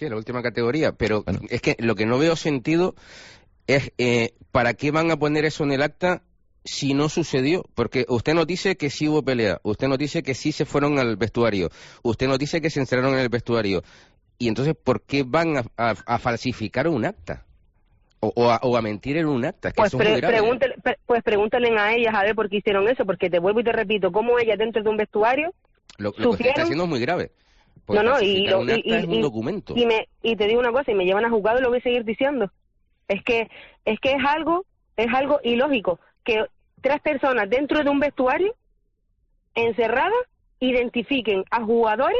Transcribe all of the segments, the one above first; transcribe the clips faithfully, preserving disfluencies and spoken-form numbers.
Sí, la última categoría, pero Bueno. es que lo que no veo sentido es eh, ¿para qué van a poner eso en el acta si no sucedió? Porque usted nos dice que sí hubo pelea, usted nos dice que sí se fueron al vestuario, usted nos dice que se encerraron en el vestuario, y entonces ¿por qué van a, a, a falsificar un acta? O, o, a, o a mentir en un acta, es que Pues, eso es muy pre grave. pregúntale, pre pues pregúntale a ellas a ver por qué hicieron eso, porque te vuelvo y te repito, cómo ellas dentro de un vestuario Lo, lo que usted está haciendo es muy grave. Porque no, no, y, falsificar lo, un y, acta y, es un y, documento. y, me, y te digo una cosa, y me llevan a juzgado y lo voy a seguir diciendo. Es que es que es algo, es algo ilógico, que tres personas dentro de un vestuario, encerradas, identifiquen a jugadores,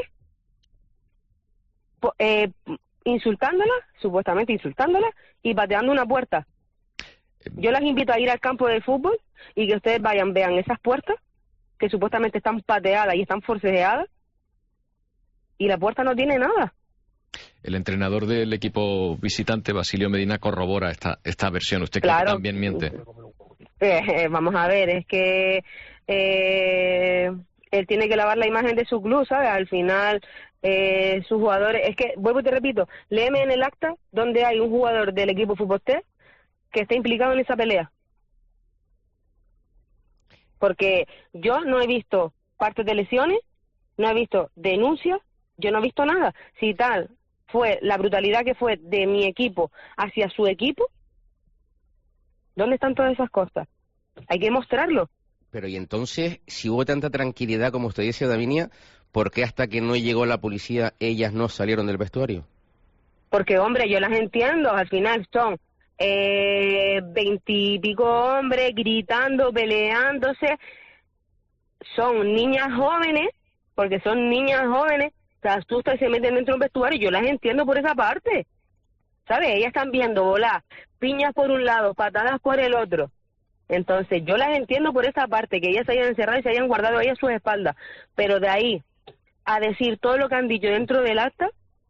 eh, insultándolas, supuestamente insultándolas, y pateando una puerta. Yo las invito a ir al campo de fútbol y que ustedes vayan, vean esas puertas, que supuestamente están pateadas y están forcejeadas, y la puerta no tiene nada. El entrenador del equipo visitante, Basilio Medina, corrobora esta esta versión. ¿Usted cree Claro. que también miente? Eh, eh, vamos a ver, es que eh, él tiene que lavar la imagen de su club, ¿sabes? Al final, eh, sus jugadores... Es que, vuelvo y te repito, léeme en el acta donde hay un jugador del equipo Fútbol T que está implicado en esa pelea. Porque yo no he visto partes de lesiones, no he visto denuncias, yo no he visto nada. Si tal fue la brutalidad que fue de mi equipo hacia su equipo, ¿dónde están todas esas cosas? Hay que mostrarlo. Pero y entonces, si hubo tanta tranquilidad como usted dice, Davinia, ¿por qué hasta que no llegó la policía ellas no salieron del vestuario? Porque, hombre, yo las entiendo, al final son eh, veintipico hombres gritando, peleándose, son niñas jóvenes, porque son niñas jóvenes, se asustan y se meten dentro de un vestuario, yo las entiendo por esa parte, ¿sabes? Ellas están viendo volar piñas por un lado, patadas por el otro, entonces yo las entiendo por esa parte, que ellas se hayan encerrado y se hayan guardado ahí a sus espaldas, pero de ahí a decir todo lo que han dicho dentro del acta,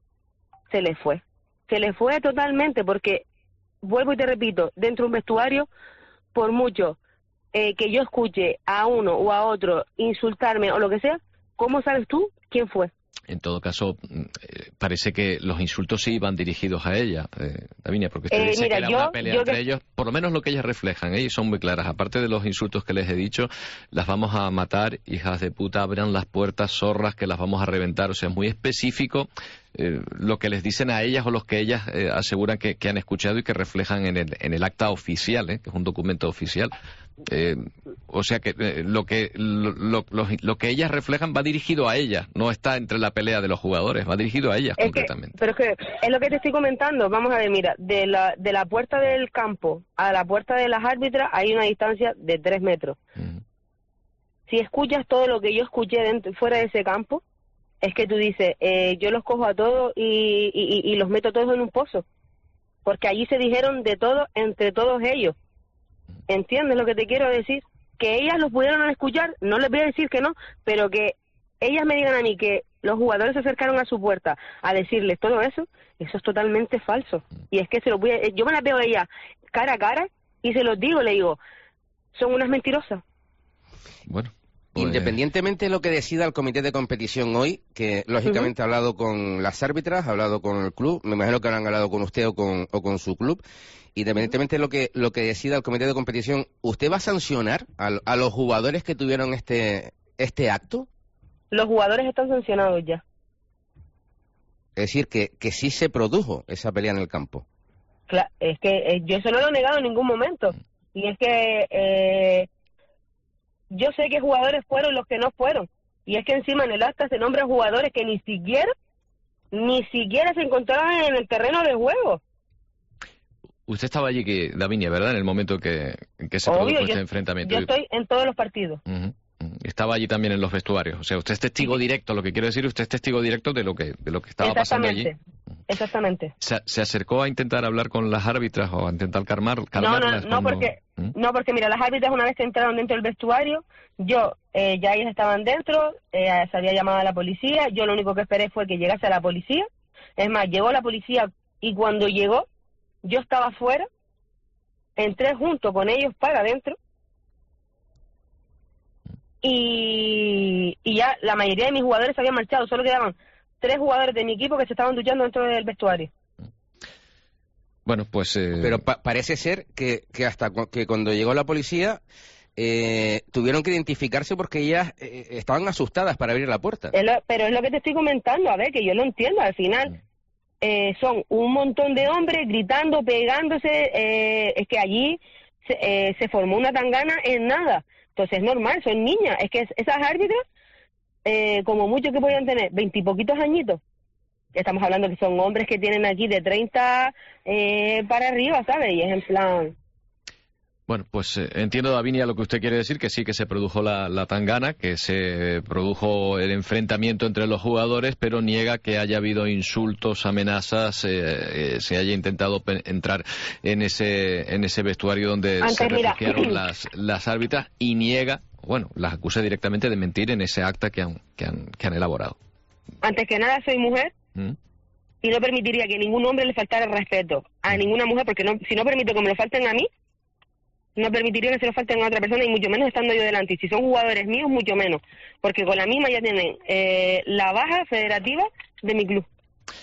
se les fue, se les fue totalmente, porque, vuelvo y te repito, dentro de un vestuario, por mucho eh, que yo escuche a uno o a otro insultarme o lo que sea, ¿cómo sabes tú quién fue? En todo caso, eh, parece que los insultos sí iban dirigidos a ella, eh, Davinia, porque usted Eh, dice mira, que era yo- una pelea yo entre que- ellos, por lo menos lo que ellas reflejan, ¿eh? Y son muy claras. Aparte de los insultos que les he dicho, las vamos a matar, hijas de puta, abran las puertas, zorras, que las vamos a reventar. O sea, es muy específico eh, lo que les dicen a ellas o los que ellas eh, aseguran que, que han escuchado y que reflejan en el, en el acta oficial, ¿eh? Que es un documento oficial. Eh, o sea que eh, lo que lo, lo, lo, lo que ellas reflejan va dirigido a ellas, no está entre la pelea de los jugadores, va dirigido a ellas Es que, concretamente. pero es que es lo que te estoy comentando. Vamos a ver, mira, de la, de la puerta del campo a la puerta de las árbitras hay una distancia de tres metros. Mm. Si escuchas todo lo que yo escuché dentro, fuera de ese campo, es que tú dices, eh, yo los cojo a todos y, y, y los meto todos en un pozo. Porque allí se dijeron de todo entre todos ellos. ¿Entiendes lo que te quiero decir? Que ellas los pudieron escuchar, no les voy a decir que no, pero que ellas me digan a mí que los jugadores se acercaron a su puerta a decirles todo eso, eso es totalmente falso. Y es que se lo voy a, yo me las veo a ellas cara a cara y se los digo, le digo, son unas mentirosas. Bueno, pues... Independientemente de lo que decida el comité de competición hoy, que lógicamente uh-huh. ha hablado con las árbitras, ha hablado con el club, me imagino que habrán hablado con usted o con, o con su club, independientemente de lo que lo que decida el comité de competición, ¿usted va a sancionar a, a los jugadores que tuvieron este este acto? Los jugadores están sancionados ya. Es decir, que, que sí se produjo esa pelea en el campo. Claro, es que eh, yo eso no lo he negado en ningún momento. Y es que eh, yo sé que jugadores fueron los que no fueron. Y es que encima en el acta se nombran jugadores que ni siquiera, ni siquiera se encontraban en el terreno de juego. Usted estaba allí, que Davinia, ¿verdad? En el momento que, en que se Obvio, produjo yo, este enfrentamiento. Yo estoy en todos los partidos. Uh-huh. Estaba allí también en los vestuarios. O sea, usted es testigo directo, lo que quiero decir, usted es testigo directo de lo que de lo que estaba pasando allí. Exactamente. ¿Se, ¿Se acercó a intentar hablar con las árbitras o a intentar calmar, calmarlas? No, no, no, porque, ¿Mm? no, porque mira, las árbitras una vez que entraron dentro del vestuario, yo, eh, ya ellas estaban dentro, eh, se había llamado a la policía, yo lo único que esperé fue que llegase a la policía. Es más, llegó la policía y cuando llegó, yo estaba afuera, entré junto con ellos para adentro, y, y ya la mayoría de mis jugadores se habían marchado, solo quedaban tres jugadores de mi equipo que se estaban duchando dentro del vestuario. Bueno, pues... Eh... Pero pa parece ser que, que hasta cu que cuando llegó la policía eh, tuvieron que identificarse porque ellas eh, estaban asustadas para abrir la puerta. Es lo, pero es lo que te estoy comentando, a ver, que yo lo entiendo, al final eh, son un montón de hombres gritando, pegándose, eh, es que allí se, eh, se formó una tangana en nada. Entonces es normal, son niñas, es que esas árbitras, eh, como mucho que podían tener, veintipoquitos añitos. Estamos hablando que son hombres que tienen aquí de treinta eh, para arriba, ¿sabes? Y es en plan... Bueno, pues eh, entiendo, Davinia, lo que usted quiere decir, que sí que se produjo la, la tangana, que se produjo el enfrentamiento entre los jugadores, pero niega que haya habido insultos, amenazas, eh, eh, se haya intentado entrar en ese en ese vestuario donde Antes, se refugiaron mira. las, las árbitras, y niega, bueno, las acusa directamente de mentir en ese acta que han, que han, que han elaborado. Antes que nada, soy mujer. ¿Mm? Y no permitiría que ningún hombre le faltara el respeto a ninguna mujer, porque no, si no permito que me lo falten a mí, no permitiría que se lo falten a otra persona, y mucho menos estando yo delante. Y si son jugadores míos, mucho menos, porque con la misma ya tienen eh, la baja federativa de mi club.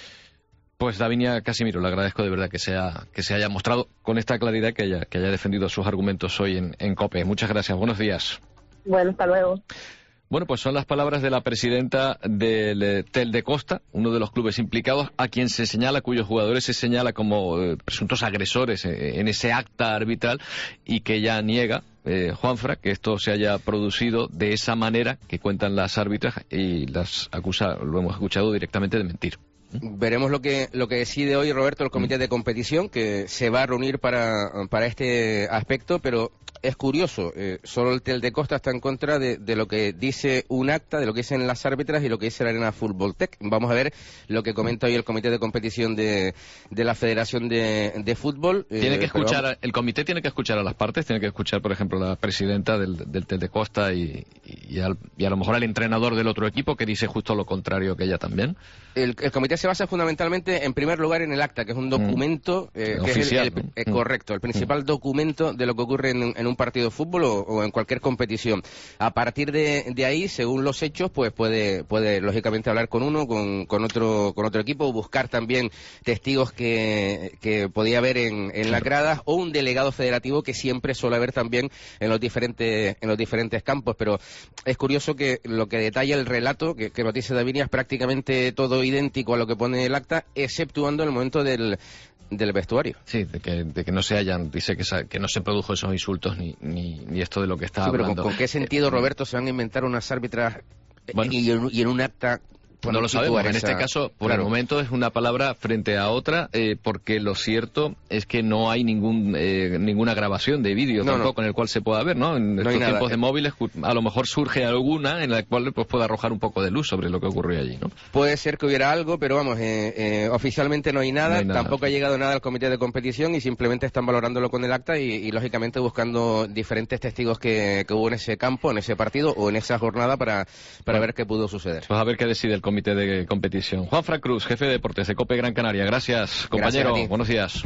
Pues Davinia Casimiro, le agradezco de verdad que se, ha, que se haya mostrado con esta claridad, que haya, que haya defendido sus argumentos hoy en, en COPE. Muchas gracias, buenos días. Bueno, hasta luego. Bueno, pues son las palabras de la presidenta del Tel de Costa, uno de los clubes implicados, a quien se señala, cuyos jugadores se señala como eh, presuntos agresores eh, en ese acta arbitral, y que ella niega, eh, Juanfra, que esto se haya producido de esa manera que cuentan las árbitras, y las acusa, lo hemos escuchado, directamente de mentir. Veremos lo que lo que decide hoy, Roberto, el comité de competición, que se va a reunir para, para este aspecto, pero es curioso, eh, solo el Tel de Costa está en contra de, de lo que dice un acta, de lo que dicen las árbitras y lo que dice la Arena Fútbol Tech. Vamos a ver lo que comenta hoy el comité de competición de, de la Federación de, de Fútbol. Tiene eh, que escuchar, pero... el comité tiene que escuchar a las partes, tiene que escuchar, por ejemplo, a la presidenta del, del Tel de Costa y, y, al, y a lo mejor al entrenador del otro equipo, que dice justo lo contrario que ella también. El, el comité se basa fundamentalmente, en primer lugar, en el acta, que es un documento mm. eh, que oficial, es el, el, eh, mm. correcto, el principal mm. documento de lo que ocurre en, en un partido de fútbol o, o en cualquier competición. A partir de, de ahí, según los hechos, pues puede, puede lógicamente hablar con uno, con, con otro, con otro equipo, buscar también testigos que, que podía haber en, en las gradas, o un delegado federativo, que siempre suele haber también en los diferentes, en los diferentes campos. Pero es curioso que lo que detalla el relato, que, que nos dice Davinia, es prácticamente todo idéntico a lo que pone el acta, exceptuando el momento del, del vestuario. Sí, de que, de que no se hayan, dice que, que no se produjo esos insultos ni, ni, ni esto de lo que está sí, hablando. Pero ¿con, ¿con qué sentido, Roberto, se van a inventar unas árbitras bueno, y, en, y en un acta? No lo sabemos, en este caso, por claro. el momento es una palabra frente a otra, eh, porque lo cierto es que no hay ningún eh, ninguna grabación de vídeo no, tampoco no. en el cual se pueda ver, ¿no? En no estos tiempos nada. de móviles a lo mejor surge alguna en la cual pues pueda arrojar un poco de luz sobre lo que ocurrió allí, ¿no? Puede ser que hubiera algo, pero vamos, eh, eh, oficialmente no hay, nada, no hay nada, tampoco ha llegado nada al comité de competición y simplemente están valorándolo con el acta y, y lógicamente buscando diferentes testigos que, que hubo en ese campo, en ese partido o en esa jornada para, para bueno, ver qué pudo suceder. Pues a ver qué decide el comité de competición. Juanfran Cruz, jefe de deportes de COPE Gran Canaria. Gracias, compañero. Gracias, buenos días.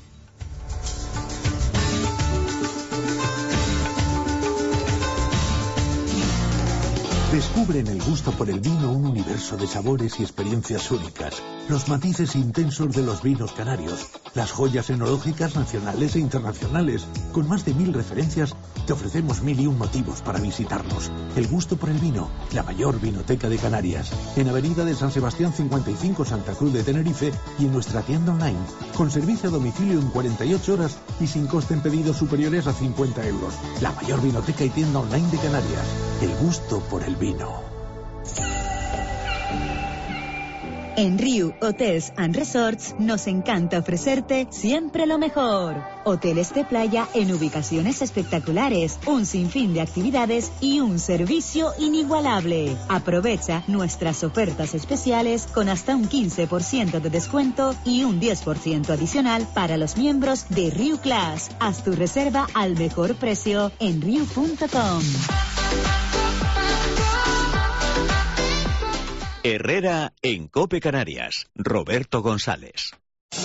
Descubre en el gusto por el vino un universo de sabores y experiencias únicas, los matices intensos de los vinos canarios, las joyas enológicas nacionales e internacionales. Con más de mil referencias, te ofrecemos mil y un motivos para visitarnos. El gusto por el vino, la mayor vinoteca de Canarias. En Avenida de San Sebastián cincuenta y cinco, Santa Cruz de Tenerife, y en nuestra tienda online, con servicio a domicilio en cuarenta y ocho horas y sin coste en pedidos superiores a cincuenta euros. La mayor vinoteca y tienda online de Canarias. El gusto por el vino. En Riu Hotels and Resorts nos encanta ofrecerte siempre lo mejor. Hoteles de playa en ubicaciones espectaculares, un sinfín de actividades y un servicio inigualable. Aprovecha nuestras ofertas especiales con hasta un quince por ciento de descuento y un diez por ciento adicional para los miembros de Riu Class. Haz tu reserva al mejor precio en riu punto com. Herrera en COPE Canarias. Roberto González.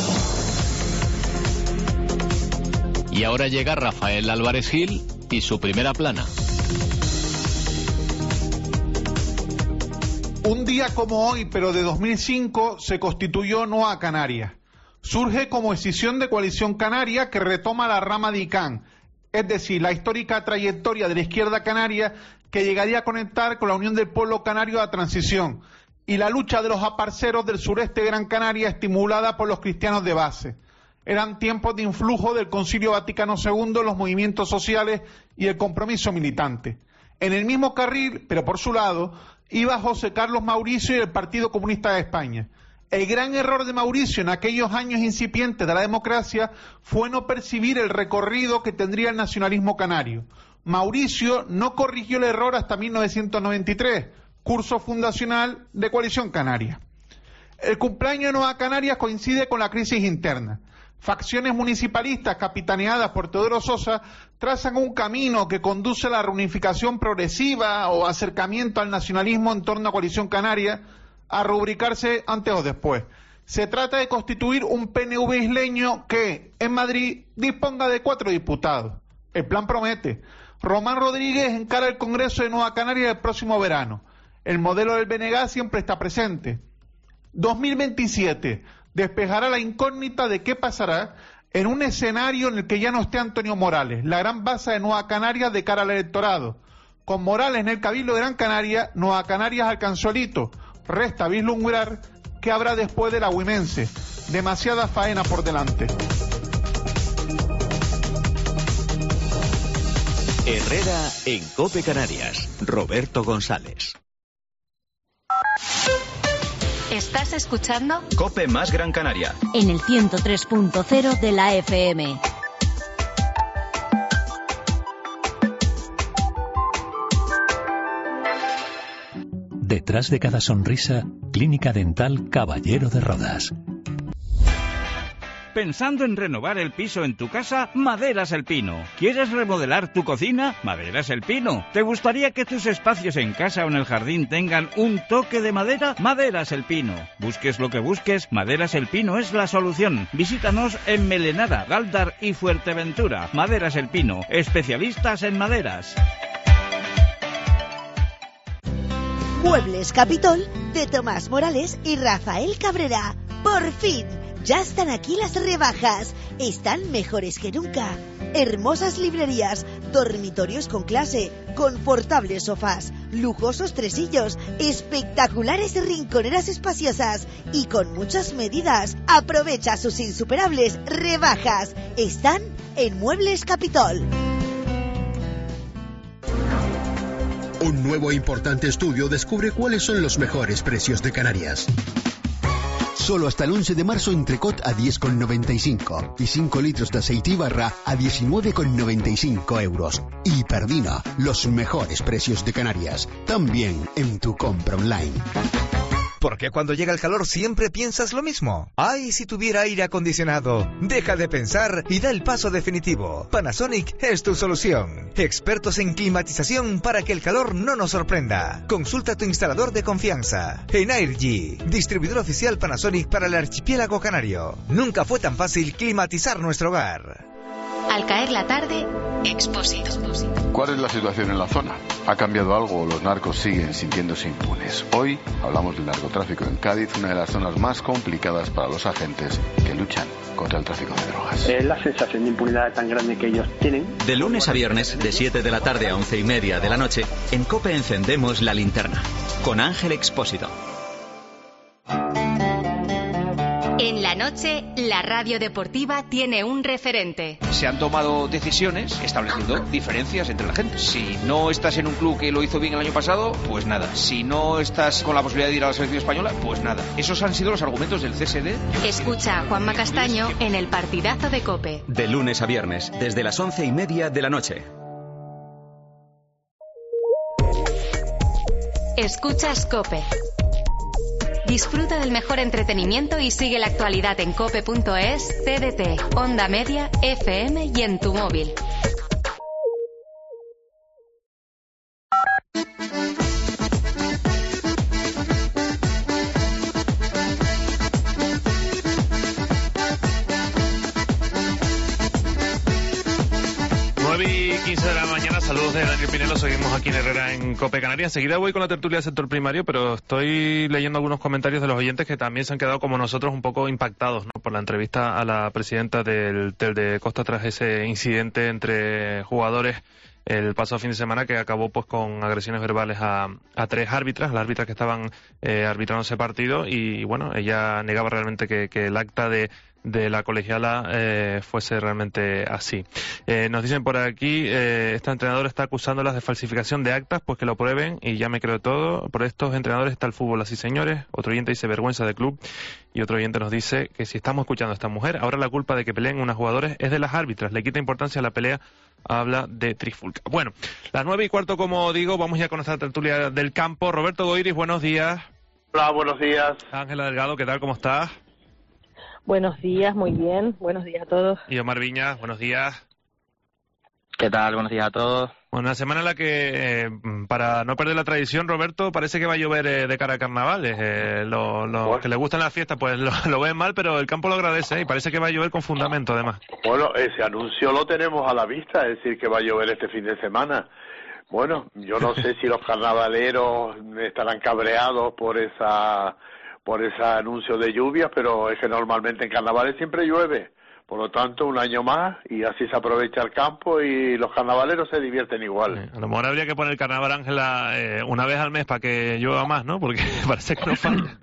Y ahora llega Rafael Álvarez Gil y su primera plana. Un día como hoy, pero de dos mil cinco, se constituyó Nueva Canarias. Surge como escisión de Coalición Canaria que retoma la rama de I C A N, es decir, la histórica trayectoria de la izquierda canaria que llegaría a conectar con la Unión del Pueblo Canario a transición y la lucha de los aparceros del sureste de Gran Canaria estimulada por los cristianos de base. Eran tiempos de influjo del Concilio Vaticano segundo, los movimientos sociales y el compromiso militante. En el mismo carril, pero por su lado, iba José Carlos Mauricio y el Partido Comunista de España. El gran error de Mauricio en aquellos años incipientes de la democracia fue no percibir el recorrido que tendría el nacionalismo canario. Mauricio no corrigió el error hasta mil novecientos noventa y tres, curso fundacional de Coalición Canaria. El cumpleaños de Nueva Canarias coincide con la crisis interna. Facciones municipalistas capitaneadas por Teodoro Sosa trazan un camino que conduce a la reunificación progresiva o acercamiento al nacionalismo en torno a Coalición Canaria, a rubricarse antes o después. Se trata de constituir un P N V isleño que, en Madrid, disponga de cuatro diputados. El plan promete. Román Rodríguez encara el Congreso de Nueva Canarias el próximo verano. El modelo del B N G siempre está presente. dos mil veintisiete despejará la incógnita de qué pasará en un escenario en el que ya no esté Antonio Morales, la gran base de Nueva Canarias de cara al electorado. Con Morales en el Cabildo de Gran Canaria, Nueva Canarias alcanzó el hito. Resta vislumbrar qué habrá después de la Huimense. Demasiada faena por delante. Herrera en COPE Canarias. Roberto González. ¿Estás escuchando? COPE más Gran Canaria. En el ciento tres punto cero de la F M. Detrás de cada sonrisa, Clínica Dental Caballero de Rodas. ¿Pensando en renovar el piso en tu casa? Maderas El Pino. ¿Quieres remodelar tu cocina? Maderas El Pino. ¿Te gustaría que tus espacios en casa o en el jardín tengan un toque de madera? Maderas El Pino. Busques lo que busques, Maderas El Pino es la solución. Visítanos en Melenara, Galdar y Fuerteventura. Maderas El Pino, especialistas en maderas. Muebles Capitol de Tomás Morales y Rafael Cabrera. Por fin, ya están aquí las rebajas. Están mejores que nunca. Hermosas librerías, dormitorios con clase, confortables sofás, lujosos tresillos, espectaculares rinconeras espaciosas y con muchas medidas. Aprovecha sus insuperables rebajas. Están en Muebles Capitol. Un nuevo e importante estudio descubre cuáles son los mejores precios de Canarias. Solo hasta el once de marzo entrecot a diez con noventa y cinco y cinco litros de aceite y barra a diecinueve con noventa y cinco euros. Y Perdina, los mejores precios de Canarias, también en tu compra online. ¿Por qué cuando llega el calor siempre piensas lo mismo? ¡Ay, si tuviera aire acondicionado! Deja de pensar y da el paso definitivo. Panasonic es tu solución. Expertos en climatización para que el calor no nos sorprenda. Consulta a tu instalador de confianza. Energy, distribuidor oficial Panasonic para el archipiélago canario. Nunca fue tan fácil climatizar nuestro hogar. Al caer la tarde, Expósito. ¿Cuál es la situación en la zona? ¿Ha cambiado algo o los narcos siguen sintiéndose impunes? Hoy hablamos del narcotráfico en Cádiz, una de las zonas más complicadas para los agentes que luchan contra el tráfico de drogas. Es la sensación de impunidad tan grande que ellos tienen. De lunes a viernes, de siete de la tarde a once y media de la noche, en COPE encendemos la linterna. Con Ángel Expósito. En la noche, la radio deportiva tiene un referente. Se han tomado decisiones estableciendo diferencias entre la gente. Si no estás en un club que lo hizo bien el año pasado, pues nada. Si no estás con la posibilidad de ir a la selección española, pues nada. Esos han sido los argumentos del C S D. Escucha a Juanma Castaño en el partidazo de COPE. De lunes a viernes, desde las once y media de la noche. Escuchas COPE. Disfruta del mejor entretenimiento y sigue la actualidad en cope punto es, T D T, Onda Media, F M y en tu móvil. nueve quince de la mañana, saludos de Daniel Pinelo, seguimos aquí en Herrera en COPE Canarias. Enseguida voy con la tertulia del sector primario, pero estoy leyendo algunos comentarios de los oyentes que también se han quedado como nosotros un poco impactados, ¿no?, por la entrevista a la presidenta del, del de Costa tras ese incidente entre jugadores el pasado fin de semana que acabó pues con agresiones verbales a, a tres árbitras, las árbitras que estaban eh, arbitrando ese partido, y bueno, ella negaba realmente que, que el acta de de la colegiala eh, fuese realmente así. Eh, nos dicen por aquí, eh, esta entrenadora está acusándolas de falsificación de actas, pues que lo prueben y ya me creo todo. Por estos entrenadores está el fútbol así, señores. Otro oyente dice vergüenza del club, y otro oyente nos dice que si estamos escuchando a esta mujer, ahora la culpa de que peleen unos jugadores es de las árbitras, le quita importancia a la pelea, habla de trifulca. Bueno, las nueve y cuarto, como digo, vamos ya con nuestra tertulia del campo. Roberto Goiris, buenos días. Hola, buenos días. Ángela Delgado, ¿qué tal? ¿Cómo estás? Buenos días, muy bien. Buenos días a todos. Y Omar Viñas, buenos días. ¿Qué tal? Buenos días a todos. Bueno, una semana en la que, eh, para no perder la tradición, Roberto, parece que va a llover eh, de cara a carnavales. Eh, Los lo, pues, que les gustan las fiestas, pues lo, lo ven mal, pero el campo lo agradece, ¿eh? Y parece que va a llover con fundamento, además. Bueno, ese anuncio lo tenemos a la vista, es decir, que va a llover este fin de semana. Bueno, yo no sé si los carnavaleros estarán cabreados por esa... por ese anuncio de lluvia, pero es que normalmente en carnavales siempre llueve, por lo tanto un año más y así se aprovecha el campo y los carnavaleros se divierten igual. Eh, a lo mejor habría que poner el carnaval, Ángela, eh, una vez al mes para que llueva más, ¿no? Porque parece que no falla.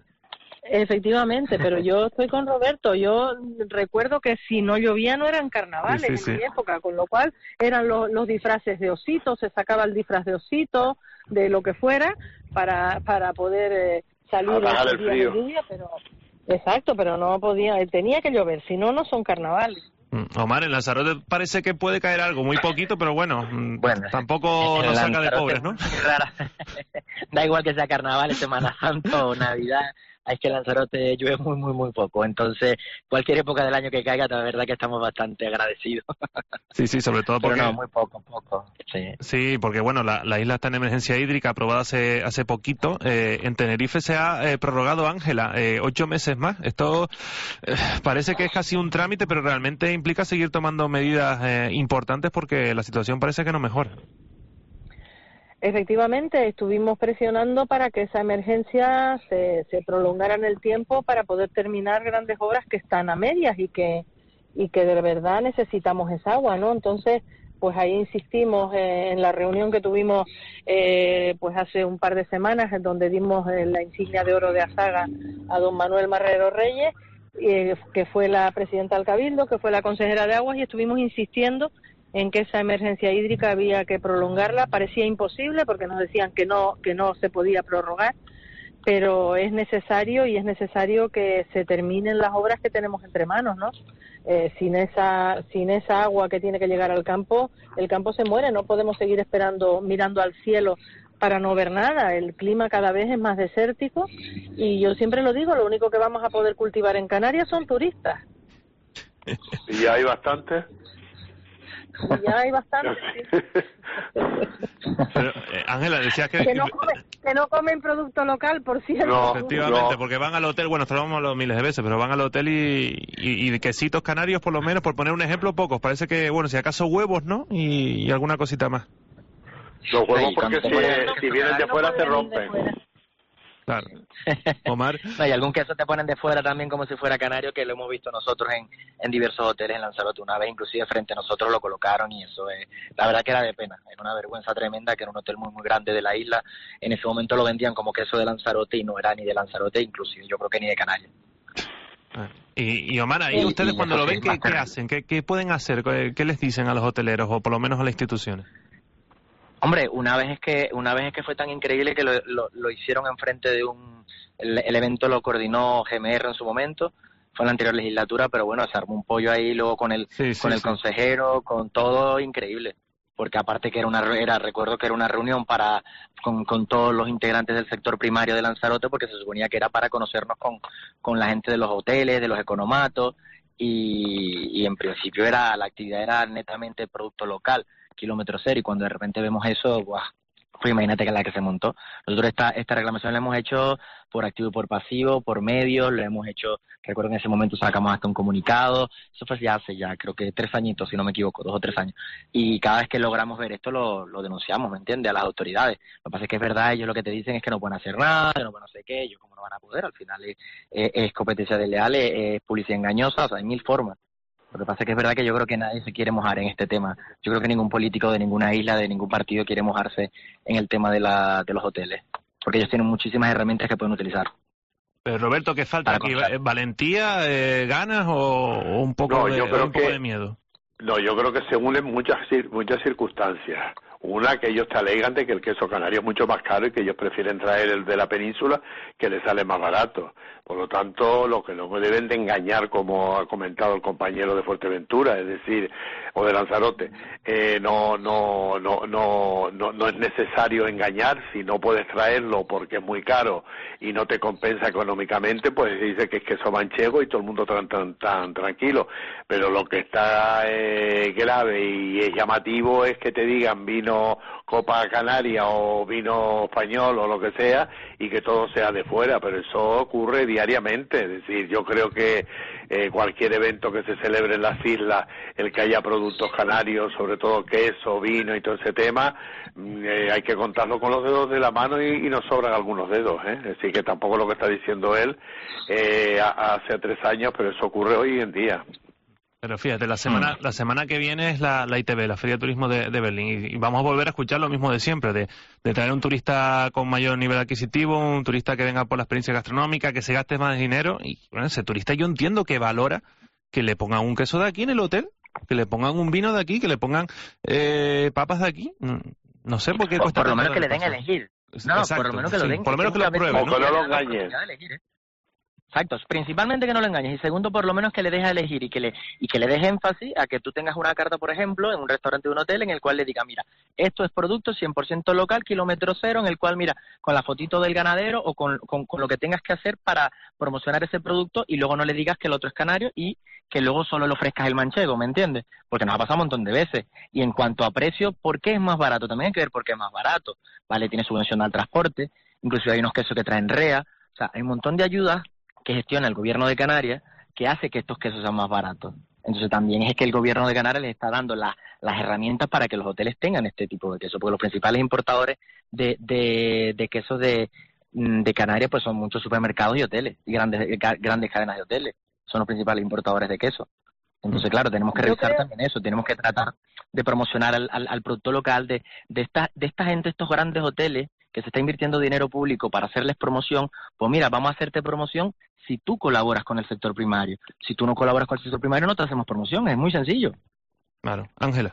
Efectivamente, pero yo estoy con Roberto. Yo recuerdo que si no llovía no eran carnavales, sí, sí, sí, en mi época, con lo cual eran los, los disfraces de osito, se sacaba el disfraz de osito, de lo que fuera, para, para poder... Eh, salir a el frío. De lluvia, pero exacto, pero no podía, tenía que llover, si no, no son carnavales. Omar, en Lanzarote parece que puede caer algo, muy poquito, pero bueno, bueno tampoco nos saca de pobres, ¿no? Da igual que sea carnaval, Semana Santa o Navidad, es que en Lanzarote llueve muy, muy, muy poco. Entonces, cualquier época del año que caiga, la verdad que estamos bastante agradecidos. Sí, sí, sobre todo porque... Pero no, muy poco, poco, sí. Sí, porque bueno, la, la isla está en emergencia hídrica aprobada hace hace poquito. Eh, en Tenerife se ha eh, prorrogado, Ángela, eh, ocho meses más. Esto eh, parece que es casi un trámite, pero realmente implica seguir tomando medidas eh, importantes porque la situación parece que no mejora. Efectivamente, estuvimos presionando para que esa emergencia se, se prolongara en el tiempo para poder terminar grandes obras que están a medias y que y que de verdad necesitamos esa agua, ¿no? Entonces, pues ahí insistimos eh, en la reunión que tuvimos eh, pues hace un par de semanas, en donde dimos eh, la insignia de oro de Asaga a don Manuel Marrero Reyes, eh, que fue la presidenta del Cabildo, que fue la consejera de Aguas, y estuvimos insistiendo en que esa emergencia hídrica había que prolongarla. Parecía imposible porque nos decían que no que no se podía prorrogar, pero es necesario y es necesario que se terminen las obras que tenemos entre manos, ¿no? Eh, sin esa sin esa agua que tiene que llegar al campo, el campo se muere. No podemos seguir esperando, mirando al cielo para no ver nada. El clima cada vez es más desértico y yo siempre lo digo, lo único que vamos a poder cultivar en Canarias son turistas. ¿Y hay bastantes? Ya hay bastante, sí. Pero, eh, Ángela, decías que... Que no, comen, que no comen producto local, por cierto. No, efectivamente, no. Porque van al hotel, bueno, esto lo hemos hablado miles de veces, pero van al hotel y, y, y de quesitos canarios, por lo menos, por poner un ejemplo, pocos. Parece que, bueno, si acaso huevos, ¿no? Y, y alguna cosita más. Los huevos porque si, si vienen de fuera se rompen. Claro. Omar. No, y algún queso te ponen de fuera también como si fuera canario, que lo hemos visto nosotros en, en diversos hoteles en Lanzarote. Una vez inclusive frente a nosotros lo colocaron y eso es, la verdad que era de pena. Era una vergüenza tremenda que era un hotel muy muy grande de la isla. En ese momento lo vendían como queso de Lanzarote y no era ni de Lanzarote, inclusive yo creo que ni de Canarias. Y, y Omar, ahí ustedes cuando lo ven, ¿qué, ¿qué hacen? ¿Qué, ¿Qué pueden hacer? ¿Qué, ¿Qué les dicen a los hoteleros o por lo menos a las instituciones? Hombre, una vez es que una vez es que fue tan increíble que lo, lo, lo hicieron enfrente de un... El, el evento lo coordinó G M R en su momento, fue en la anterior legislatura, pero bueno, se armó un pollo ahí luego con el sí, sí, con el sí. consejero, con todo increíble. Porque aparte que era una era recuerdo que era una reunión para con, con todos los integrantes del sector primario de Lanzarote, porque se suponía que era para conocernos con, con la gente de los hoteles, de los economatos, y, y en principio era la actividad era netamente producto local, kilómetro cero, y cuando de repente vemos eso, ¡guau! Pues imagínate que la que se montó. Nosotros esta, esta reclamación la hemos hecho por activo y por pasivo, por medios, lo hemos hecho, recuerdo que en ese momento sacamos hasta un comunicado, eso fue ya hace ya creo que tres añitos, si no me equivoco, dos o tres años. Y cada vez que logramos ver esto lo, lo denunciamos, ¿me entiendes? A las autoridades. Lo que pasa es que es verdad, ellos lo que te dicen es que no pueden hacer nada, que no pueden hacer qué, ellos como no van a poder, al final es, es, es competencia desleal, es, es publicidad engañosa, o sea, hay mil formas. Lo que pasa es que es verdad que yo creo que nadie se quiere mojar en este tema. Yo creo que ningún político de ninguna isla, de ningún partido quiere mojarse en el tema de, la, de los hoteles, porque ellos tienen muchísimas herramientas que pueden utilizar. Pero Roberto, ¿qué falta aquí? ¿Valentía, eh, ganas o, o un poco, no, de, yo creo un poco que, de miedo? No, yo creo que se unen muchas, muchas circunstancias. Una, que ellos te alegan de que el queso canario es mucho más caro y que ellos prefieren traer el de la península, que les sale más barato. Por lo tanto, lo que no deben de engañar, como ha comentado el compañero de Fuerteventura, es decir, o de Lanzarote, eh, no, no, no, no, no, no es necesario engañar. Si no puedes traerlo porque es muy caro y no te compensa económicamente, pues dice que es queso manchego y todo el mundo tan, tan, tan tranquilo. Pero lo que está eh, grave y es llamativo es que te digan vino Copa Canaria o vino español o lo que sea y que todo sea de fuera, pero eso ocurre diariamente. Es decir, yo creo que eh, cualquier evento que se celebre en las islas, el que haya productos canarios, sobre todo queso, vino y todo ese tema, eh, hay que contarlo con los dedos de la mano y, y nos sobran algunos dedos, ¿eh? Es decir, que tampoco lo que está diciendo él eh, hace tres años, pero eso ocurre hoy en día. Pero fíjate, la semana la semana que viene es la, la I T B, la Feria de Turismo de, de Berlín, y, y vamos a volver a escuchar lo mismo de siempre, de, de traer un turista con mayor nivel adquisitivo, un turista que venga por la experiencia gastronómica, que se gaste más dinero, y bueno, ese turista yo entiendo que valora que le pongan un queso de aquí en el hotel, que le pongan un vino de aquí, que le pongan eh, papas de aquí, no sé por qué cuesta. Por lo menos que le den a elegir. No, Exacto, por lo menos que sí, lo den. por lo menos que lo prueben, ¿no? O que no lo engañen. Exacto, principalmente que no lo engañes y segundo, por lo menos que le dejes elegir y que le y que le des énfasis a que tú tengas una carta, por ejemplo, en un restaurante de un hotel en el cual le diga, mira, esto es producto cien por ciento local, kilómetro cero, en el cual, mira, con la fotito del ganadero o con, con, con lo que tengas que hacer para promocionar ese producto y luego no le digas que el otro es canario y que luego solo le ofrezcas el manchego, ¿me entiendes? Porque nos ha pasado un montón de veces. Y en cuanto a precio, ¿por qué es más barato? También hay que ver por qué es más barato, ¿vale? Tiene subvención al transporte, incluso hay unos quesos que traen R E A, o sea, hay un montón de ayudas que gestiona el gobierno de Canarias, que hace que estos quesos sean más baratos. Entonces también es que el gobierno de Canarias les está dando la, las herramientas para que los hoteles tengan este tipo de queso, porque los principales importadores de, de, de quesos de, de Canarias pues son muchos supermercados y hoteles, y grandes, grandes cadenas de hoteles, son los principales importadores de queso. Entonces, claro, tenemos que revisar creo... también eso, tenemos que tratar de promocionar al, al, al producto local de, de, esta, de esta gente, estos grandes hoteles, que se está invirtiendo dinero público para hacerles promoción. Pues mira, vamos a hacerte promoción si tú colaboras con el sector primario. Si tú no colaboras con el sector primario, no te hacemos promoción, es muy sencillo. Claro. Ángela.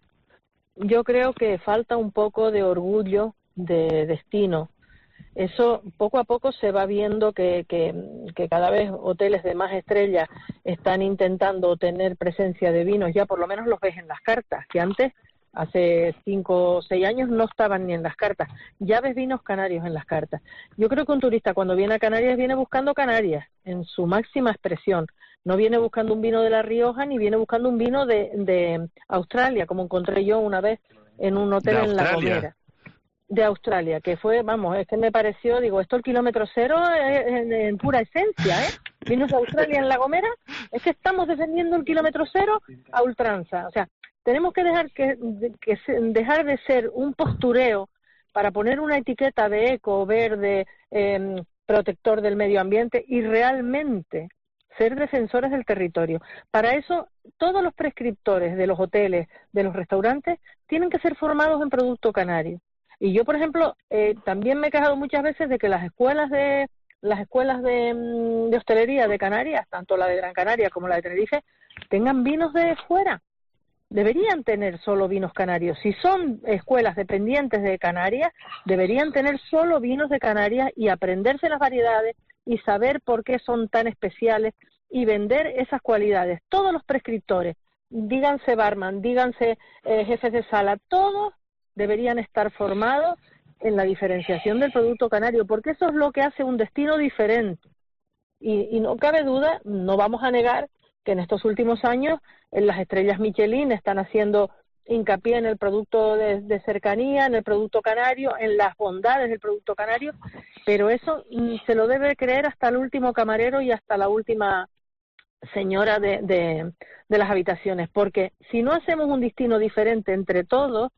Yo creo que falta un poco de orgullo de destino. Eso poco a poco se va viendo que, que, que cada vez hoteles de más estrellas están intentando tener presencia de vinos, ya por lo menos los ves en las cartas, que antes, hace cinco o seis años, no estaban ni en las cartas. Ya ves vinos canarios en las cartas. Yo creo que un turista cuando viene a Canarias viene buscando Canarias en su máxima expresión. No viene buscando un vino de La Rioja ni viene buscando un vino de, de Australia, como encontré yo una vez en un hotel en La Gomera. De Australia, que fue, vamos, es que me pareció, digo, esto el kilómetro cero en, en pura esencia, ¿eh? Vinos de Australia en La Gomera, es que estamos defendiendo el kilómetro cero a ultranza. O sea, tenemos que dejar que, que dejar de ser un postureo para poner una etiqueta de eco, verde, eh, protector del medio ambiente y realmente ser defensores del territorio. Para eso, todos los prescriptores de los hoteles, de los restaurantes, tienen que ser formados en producto canario. Y yo, por ejemplo, eh, también me he quejado muchas veces de que las escuelas de las escuelas de, de hostelería de Canarias, tanto la de Gran Canaria como la de Tenerife, tengan vinos de fuera. Deberían tener solo vinos canarios. Si son escuelas dependientes de Canarias, deberían tener solo vinos de Canarias y aprenderse las variedades y saber por qué son tan especiales y vender esas cualidades. Todos los prescriptores, díganse barman, díganse eh, jefes de sala, todos deberían estar formados en la diferenciación del producto canario, porque eso es lo que hace un destino diferente. Y, y no cabe duda, no vamos a negar que en estos últimos años en las estrellas Michelin están haciendo hincapié en el producto de, de cercanía, en el producto canario, en las bondades del producto canario, pero eso mm, se lo debe creer hasta el último camarero y hasta la última señora de, de, de las habitaciones, porque si no hacemos un destino diferente entre todos,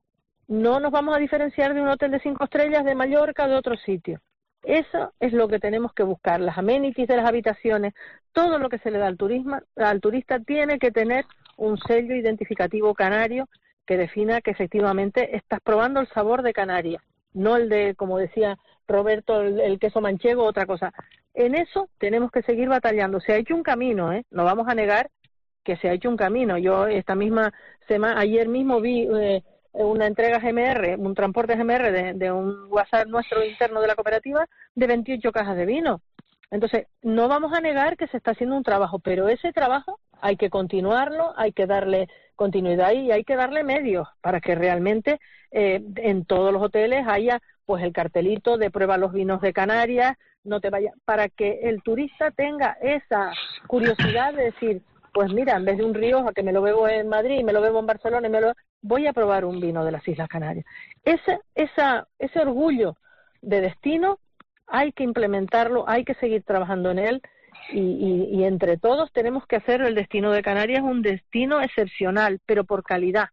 no nos vamos a diferenciar de un hotel de cinco estrellas de Mallorca o de otro sitio. Eso es lo que tenemos que buscar, las amenities de las habitaciones, todo lo que se le da al turismo, al turista tiene que tener un sello identificativo canario que defina que efectivamente estás probando el sabor de Canarias, no el de, como decía Roberto, el, el queso manchego o otra cosa. En eso tenemos que seguir batallando. Se ha hecho un camino, ¿eh? No vamos a negar que se ha hecho un camino. Yo esta misma semana, ayer mismo vi eh, una entrega G M R, un transporte G M R de, de un WhatsApp nuestro interno de la cooperativa de veintiocho cajas de vino. Entonces, no vamos a negar que se está haciendo un trabajo, pero ese trabajo hay que continuarlo, hay que darle continuidad y hay que darle medios para que realmente eh, en todos los hoteles haya pues el cartelito de prueba los vinos de Canarias, no te vaya, para que el turista tenga esa curiosidad de decir, pues mira, en vez de un Rioja que me lo bebo en Madrid, me lo bebo en Barcelona, y me lo voy a probar un vino de las Islas Canarias. Ese, esa, ese orgullo de destino hay que implementarlo, hay que seguir trabajando en él y, y, y entre todos tenemos que hacer el destino de Canarias un destino excepcional, pero por calidad.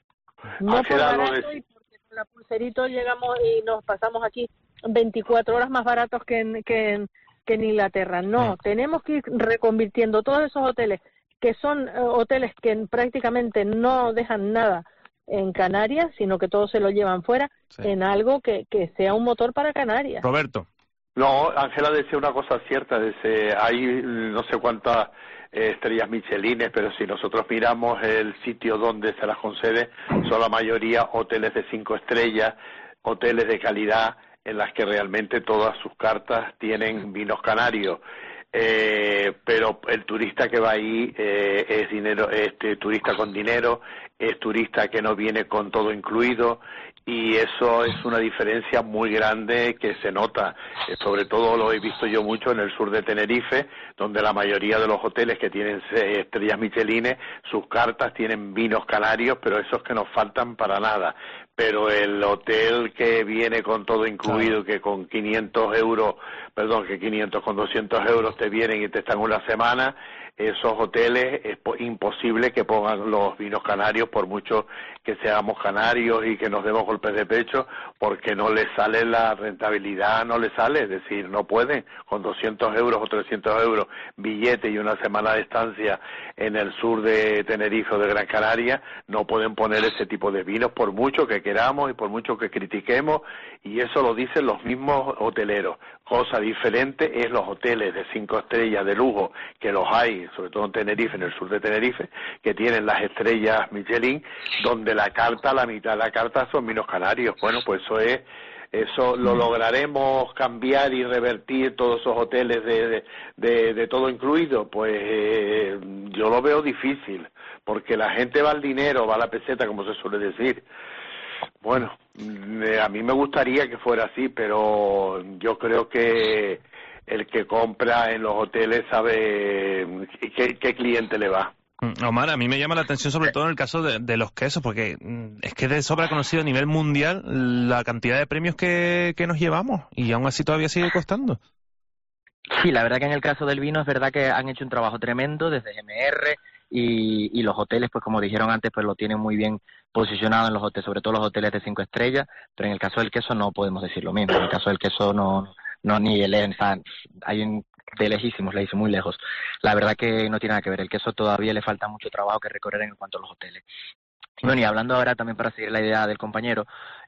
No por barato y porque con la pulserito llegamos y nos pasamos aquí veinticuatro horas más baratos que en, que en, que en Inglaterra. No, tenemos que ir reconvirtiendo todos esos hoteles que son uh, hoteles que prácticamente no dejan nada en Canarias, sino que todos se lo llevan fuera, sí, en algo que, que sea un motor para Canarias. Roberto. No, Ángela decía una cosa cierta, dice, hay no sé cuántas eh, estrellas Michelines, pero si nosotros miramos el sitio donde se las concede, son la mayoría hoteles de cinco estrellas, hoteles de calidad, en las que realmente todas sus cartas tienen vinos canarios. Eh, pero el turista que va ahí eh, es dinero, este turista con dinero, es turista que no viene con todo incluido, y eso es una diferencia muy grande que se nota. Eh, sobre todo lo he visto yo mucho en el sur de Tenerife, donde la mayoría de los hoteles que tienen estrellas Michelines, sus cartas tienen vinos canarios, pero esos que nos faltan para nada. Pero el hotel que viene con todo incluido, que con quinientos euros, perdón, que quinientos, con doscientos euros te vienen y te están una semana, esos hoteles es imposible que pongan los vinos canarios, por mucho que seamos canarios y que nos demos golpes de pecho, porque no les sale la rentabilidad, no les sale, es decir, no pueden, con doscientos euros o trescientos euros billete y una semana de estancia en el sur de Tenerife o de Gran Canaria, no pueden poner ese tipo de vinos por mucho que queramos y por mucho que critiquemos, y eso lo dicen los mismos hoteleros. Cosa diferente es los hoteles de cinco estrellas de lujo, que los hay, sobre todo en Tenerife, en el sur de Tenerife, que tienen las estrellas Michelin, donde la carta, la mitad de la carta son vinos canarios. Bueno, pues eso es, eso lo lograremos cambiar y revertir todos esos hoteles de, de, de, de todo incluido. Pues eh, yo lo veo difícil, porque la gente va al dinero, va a la peseta, como se suele decir. Bueno, a mí me gustaría que fuera así, pero yo creo que el que compra en los hoteles sabe qué, qué cliente le va. Omar, a mí me llama la atención sobre todo en el caso de, de los quesos, porque es que de sobra conocido a nivel mundial la cantidad de premios que, que nos llevamos, y aún así todavía sigue costando. Sí, la verdad que en el caso del vino es verdad que han hecho un trabajo tremendo desde G M R, y, y los hoteles, pues como dijeron antes, pues lo tienen muy bien posicionado en los hoteles, sobre todo los hoteles de cinco estrellas, pero en el caso del queso no podemos decir lo mismo. En el caso del queso no, no ni el, o sea, hay un de lejísimos, le hice muy lejos. La verdad que no tiene nada que ver, el queso todavía le falta mucho trabajo que recorrer en cuanto a los hoteles. Bueno, y hablando ahora también para seguir la idea del compañero,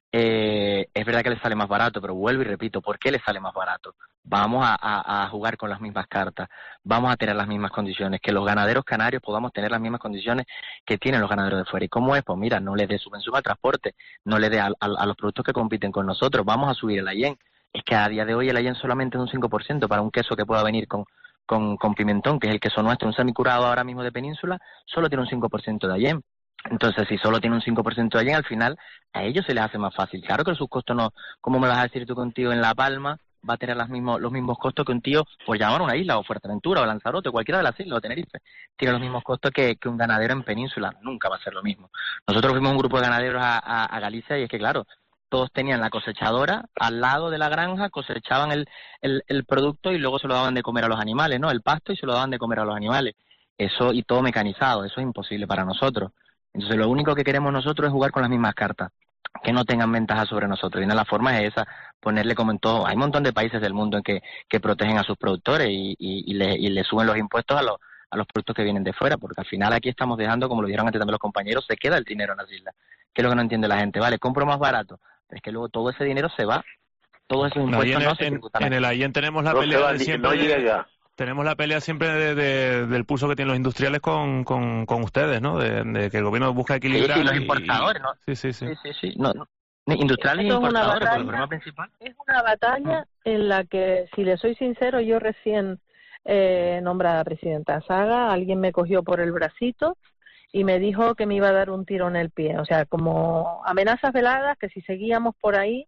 eh, es verdad que le sale más barato, pero vuelvo y repito, ¿por qué le sale más barato? Vamos a, a, a jugar con las mismas cartas, vamos a tener las mismas condiciones, que los ganaderos canarios podamos tener las mismas condiciones que tienen los ganaderos de fuera. ¿Y cómo es? Pues mira, no les dé subvención al transporte, no le dé a, a, a los productos que compiten con nosotros, vamos a subir el I E N. Es que a día de hoy el I E N solamente es un cinco por ciento para un queso que pueda venir con, con, con pimentón, que es el queso nuestro, un semicurado ahora mismo de Península, solo tiene un cinco por ciento de I E N. Entonces, si solo tiene un cinco por ciento de I E N, al final a ellos se les hace más fácil. Claro que sus costos no, ¿cómo me vas a decir tú contigo en La Palma? va a tener las mismos, los mismos costos que un tío, por llamar una isla, o Fuerteventura, o Lanzarote, o cualquiera de las islas, o Tenerife, tiene los mismos costos que, que un ganadero en península. Nunca va a ser lo mismo. Nosotros fuimos un grupo de ganaderos a, a, a Galicia y es que, claro, todos tenían la cosechadora al lado de la granja, cosechaban el, el, el producto y luego se lo daban de comer a los animales, ¿no? El pasto y se lo daban de comer a los animales. Eso, y todo mecanizado, eso es imposible para nosotros. Entonces lo único que queremos nosotros es jugar con las mismas cartas, que no tengan ventaja sobre nosotros. Y una de las formas es esa, ponerle como en todo. Hay un montón de países del mundo en que, que protegen a sus productores y, y, y, le, y le suben los impuestos a los, a los productos que vienen de fuera, porque al final aquí estamos dejando, como lo dijeron antes también los compañeros, se queda el dinero en las islas. ¿Qué es lo que no entiende la gente? Vale, compro más barato, pero es que luego todo ese dinero se va, todos esos impuestos no, en, no se en, tributan. En el AIEN tenemos la No pelea se va, de ni- siempre. no llega. Tenemos la pelea siempre de, de- del pulso que tienen los industriales con, con, con ustedes, ¿no? De, de que el gobierno busca equilibrar. Sí, sí, los y- importadores, ¿no? Sí, sí, sí. Sí, sí, sí. No, no. Industriales e Esto es una importadores, porque el batalla. problema principal. Es una batalla en la que, si le soy sincero, yo recién eh, nombrada presidenta Saga, alguien me cogió por el bracito y me dijo que me iba a dar un tiro en el pie. O sea, como amenazas veladas, que si seguíamos por ahí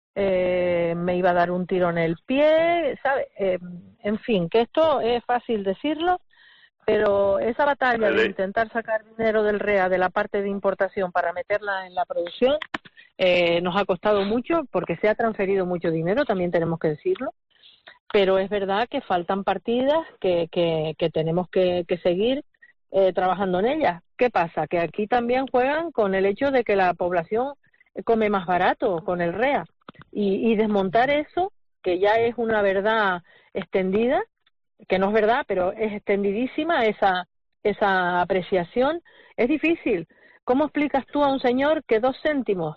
eh, me iba a dar un tiro en el pie, ¿sabe? Eh, en fin, que esto es fácil decirlo, pero esa batalla de intentar sacar dinero del R E A de la parte de importación para meterla en la producción eh, nos ha costado mucho porque se ha transferido mucho dinero, también tenemos que decirlo, pero es verdad que faltan partidas que, que, que tenemos que, que seguir eh, trabajando en ellas. ¿Qué pasa? Que aquí también juegan con el hecho de que la población come más barato con el R E A y, y desmontar eso, que ya es una verdad extendida, que no es verdad, pero es extendidísima esa, esa apreciación, es difícil. ¿Cómo explicas tú a un señor que dos céntimos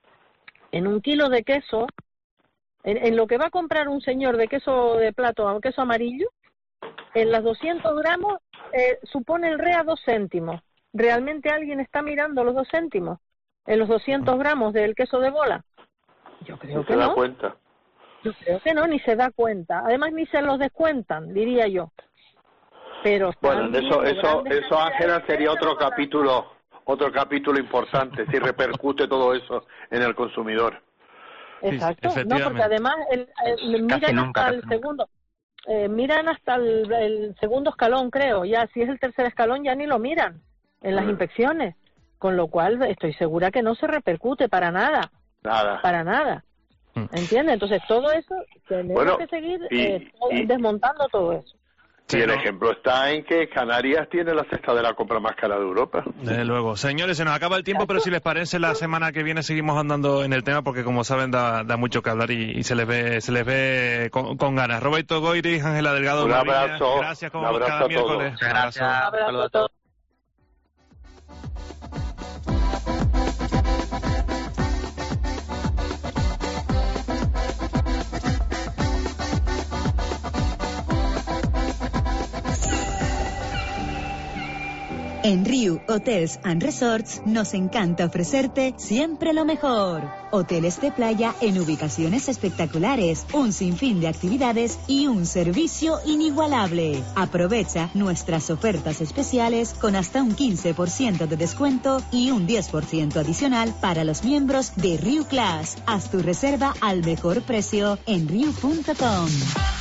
en un kilo de queso, en, en lo que va a comprar un señor de queso de plato a queso amarillo, en las doscientos gramos eh, supone el R E A dos céntimos? ¿Realmente alguien está mirando los dos céntimos en los doscientos gramos del queso de bola? Yo creo que se da no. cuenta. Yo creo que no, ni se da cuenta. Además, ni se los descuentan, diría yo. Pero Bueno, están eso, viendo eso, grandes eso, Ángela, cantidades sería de otro dinero. capítulo, otro capítulo importante, si repercute todo eso en el consumidor. Exacto, no, porque además el, el- Casi miran nunca, hasta casi el segundo, eh, miran hasta el, el segundo escalón, creo. Ya, si es el tercer escalón, ya ni lo miran en las inspecciones. Con lo cual, estoy segura que no se repercute para nada. Nada. Para nada. ¿Entiendes? Entonces, todo eso, tenemos Bueno, que seguir y- eh, todo- y- desmontando todo eso. Y el ejemplo está en que Canarias tiene la cesta de la compra más cara de Europa. Desde luego. Señores, se nos acaba el tiempo, pero si les parece, la semana que viene seguimos andando en el tema, porque como saben, da, da mucho que hablar y, y se les ve se les ve con, con ganas. Roberto Goiris, Ángela Delgado. Un Maviña, abrazo. gracias como Un abrazo cada a todos. miércoles. Muchas Un abrazo. gracias. Saludos a todos. En Riu Hotels and Resorts nos encanta ofrecerte siempre lo mejor. Hoteles de playa en ubicaciones espectaculares, un sinfín de actividades y un servicio inigualable. Aprovecha nuestras ofertas especiales con hasta un quince por ciento de descuento y un diez por ciento adicional para los miembros de Riu Class. Haz tu reserva al mejor precio en riu punto com.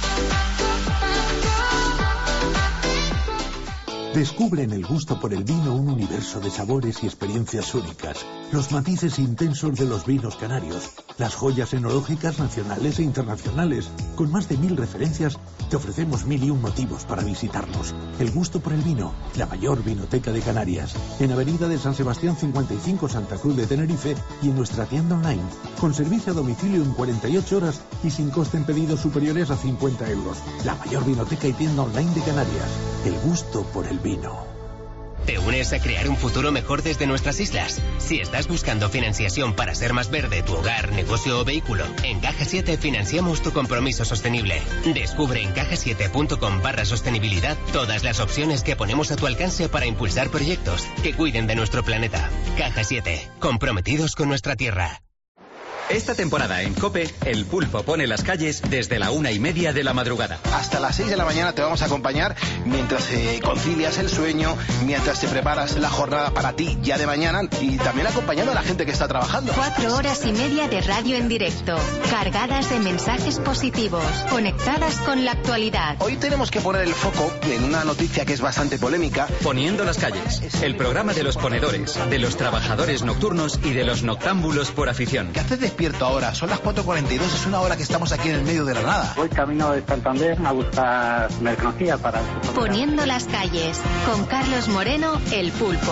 Descubre en el gusto por el vino un universo de sabores y experiencias únicas, los matices intensos de los vinos canarios, las joyas enológicas nacionales e internacionales. Con más de mil referencias, te ofrecemos mil y un motivos para visitarnos. El gusto por el vino, la mayor vinoteca de Canarias, en Avenida de San Sebastián cincuenta y cinco, Santa Cruz de Tenerife, y en nuestra tienda online, con servicio a domicilio en cuarenta y ocho horas y sin coste en pedidos superiores a cincuenta euros. La mayor vinoteca y tienda online de Canarias. El gusto por el vino. ¿Te unes a crear un futuro mejor desde nuestras islas? Si estás buscando financiación para ser más verde tu hogar, negocio o vehículo, en Caja siete financiamos tu compromiso sostenible. Descubre en caja siete punto com barra sostenibilidad todas las opciones que ponemos a tu alcance para impulsar proyectos que cuiden de nuestro planeta. Caja siete, comprometidos con nuestra tierra. Esta temporada en COPE, El Pulpo pone las calles desde la una y media de la madrugada. Hasta las seis de la mañana te vamos a acompañar mientras eh, concilias el sueño, mientras te preparas la jornada para ti ya de mañana y también acompañando a la gente que está trabajando. Cuatro horas y media de radio en directo, cargadas de mensajes positivos, conectadas con la actualidad. Hoy tenemos que poner el foco en una noticia que es bastante polémica. Poniendo las calles, el programa de los ponedores, de los trabajadores nocturnos y de los noctámbulos por afición. ¿Qué haces despierto ahora? Son las cuatro cuarenta y dos, es una hora que estamos aquí en el medio de la nada. Voy camino de Santander a buscar mercancía para... Poniendo las calles, con Carlos Moreno, El Pulpo.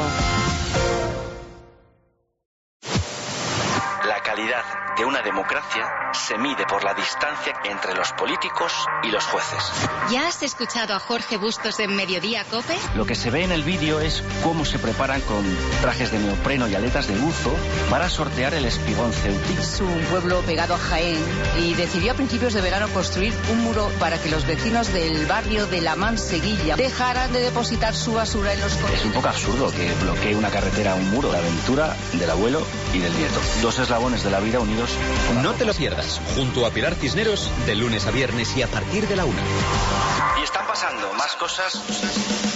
La calidad de una democracia se mide por la distancia entre los políticos y los jueces. ¿Ya has escuchado a Jorge Bustos en Mediodía COPE? Lo que se ve en el vídeo es cómo se preparan con trajes de neopreno y aletas de buzo para sortear el espigón Ceutic. Es un pueblo pegado a Jaén y decidió a principios de verano construir un muro para que los vecinos del barrio de La Manseguilla dejaran de depositar su basura en los contenedores. Es un poco absurdo que bloquee una carretera un muro. La aventura del abuelo y del nieto. Dos eslabones de la vida unidos. No te lo pierdas, junto a Pilar Cisneros, de lunes a viernes y a partir de la una. Y están pasando más cosas.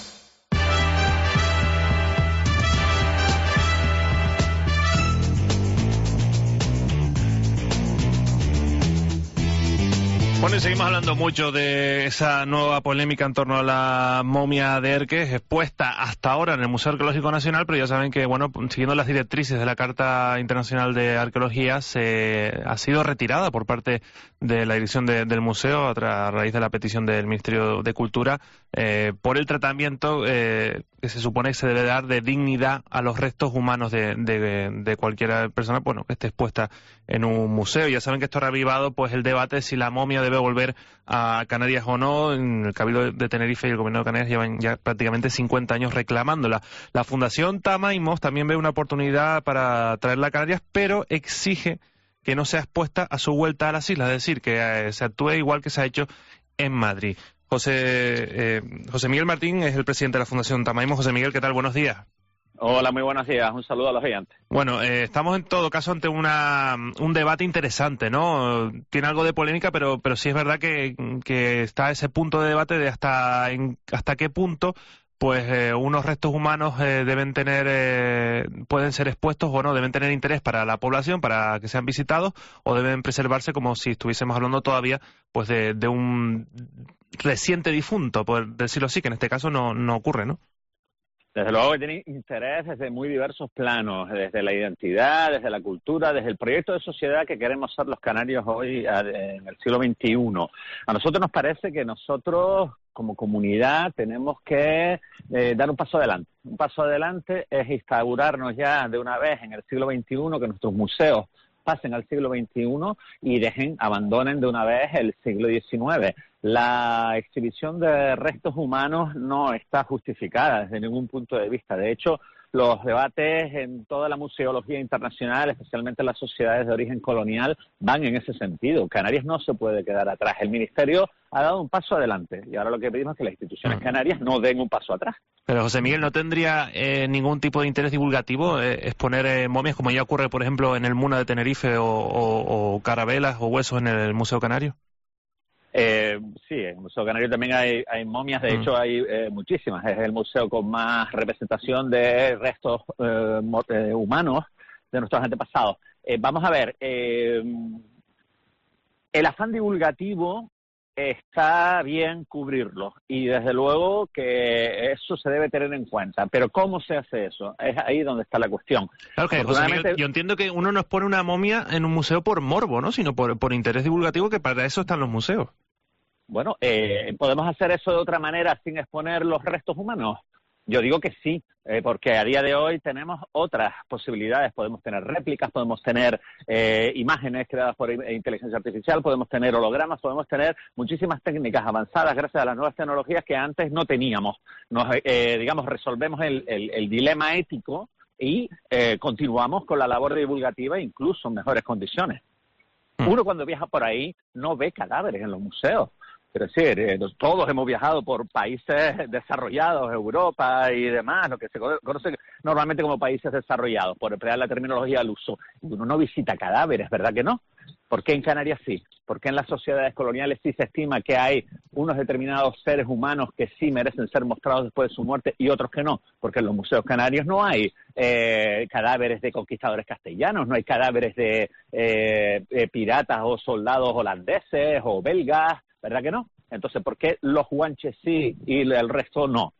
Bueno, y seguimos hablando mucho de esa nueva polémica en torno a la momia de Erques, expuesta hasta ahora en el Museo Arqueológico Nacional, pero ya saben que, bueno, siguiendo las directrices de la Carta Internacional de Arqueología, se ha sido retirada por parte de la dirección de, del museo, a, a raíz de la petición del Ministerio de Cultura, eh, por el tratamiento eh, que se supone que se debe dar de dignidad a los restos humanos de, de, de cualquier persona, bueno, que esté expuesta en un museo. Ya saben que esto ha revivado pues el debate de si la momia debe volver a Canarias o no. En el Cabildo de Tenerife y el Gobierno de Canarias llevan ya prácticamente cincuenta años reclamándola. La Fundación Tamaimos también ve una oportunidad para traerla a Canarias, pero exige que no sea expuesta a su vuelta a las islas, es decir, que eh, se actúe igual que se ha hecho en Madrid. José, eh, José Miguel Martín es el presidente de la Fundación Tamaimos. José Miguel, ¿qué tal? Buenos días. Hola, muy buenos días. Un saludo a los oyentes. Bueno, eh, estamos en todo caso ante una, un debate interesante, ¿no? Tiene algo de polémica, pero, pero sí es verdad que, que está ese punto de debate de hasta, en, hasta qué punto pues eh, unos restos humanos eh, deben tener, eh, pueden ser expuestos o no, deben tener interés para la población, para que sean visitados, o deben preservarse como si estuviésemos hablando todavía pues de, de un reciente difunto, por decirlo así, que en este caso no, no ocurre, ¿no? Desde luego que tiene interés desde muy diversos planos, desde la identidad, desde la cultura, desde el proyecto de sociedad que queremos ser los canarios hoy en el siglo veintiuno. A nosotros nos parece que nosotros, como comunidad, tenemos que eh, dar un paso adelante. Un paso adelante es instaurarnos ya de una vez en el siglo veintiuno, que nuestros museos pasen al siglo veintiuno y dejen, abandonen de una vez el siglo diecinueve. La exhibición de restos humanos no está justificada desde ningún punto de vista. De hecho, los debates en toda la museología internacional, especialmente en las sociedades de origen colonial, van en ese sentido. Canarias no se puede quedar atrás. El Ministerio ha dado un paso adelante y ahora lo que pedimos es que las instituciones canarias no den un paso atrás. Pero, José Miguel, ¿no tendría eh, ningún tipo de interés divulgativo eh, exponer eh, momias, como ya ocurre, por ejemplo, en el Muna de Tenerife o, o, o carabelas o huesos en el Museo Canario? Eh, sí, en el Museo Canario también hay, hay momias, de mm. hecho hay eh, muchísimas. Es el museo con más representación de restos eh, eh, humanos de nuestros antepasados. Eh, vamos a ver, eh, el afán divulgativo está bien cubrirlo y desde luego que eso se debe tener en cuenta. Pero ¿cómo se hace eso? Es ahí donde está la cuestión. Claro que, José Miguel, yo entiendo que uno no expone una momia en un museo por morbo, ¿no? Sino por, por interés divulgativo, que para eso están los museos. Bueno, eh, ¿podemos hacer eso de otra manera sin exponer los restos humanos? Yo digo que sí, eh, porque a día de hoy tenemos otras posibilidades. Podemos tener réplicas, podemos tener eh, imágenes creadas por inteligencia artificial, podemos tener hologramas, podemos tener muchísimas técnicas avanzadas gracias a las nuevas tecnologías que antes no teníamos. Nos, eh, digamos, resolvemos el, el, el dilema ético y eh, continuamos con la labor divulgativa incluso en mejores condiciones. Uno cuando viaja por ahí no ve cadáveres en los museos. Quiero decir, eh, todos hemos viajado por países desarrollados, Europa y demás, lo que se conoce normalmente como países desarrollados, por emplear la terminología al uso. Uno no visita cadáveres, ¿verdad que no? ¿Por qué en Canarias sí? ¿Por qué en las sociedades coloniales sí se estima que hay unos determinados seres humanos que sí merecen ser mostrados después de su muerte y otros que no? Porque en los museos canarios no hay eh, cadáveres de conquistadores castellanos, no hay cadáveres de eh, eh, piratas o soldados holandeses o belgas, ¿verdad que no? Entonces, ¿por qué los guanches sí y el resto no?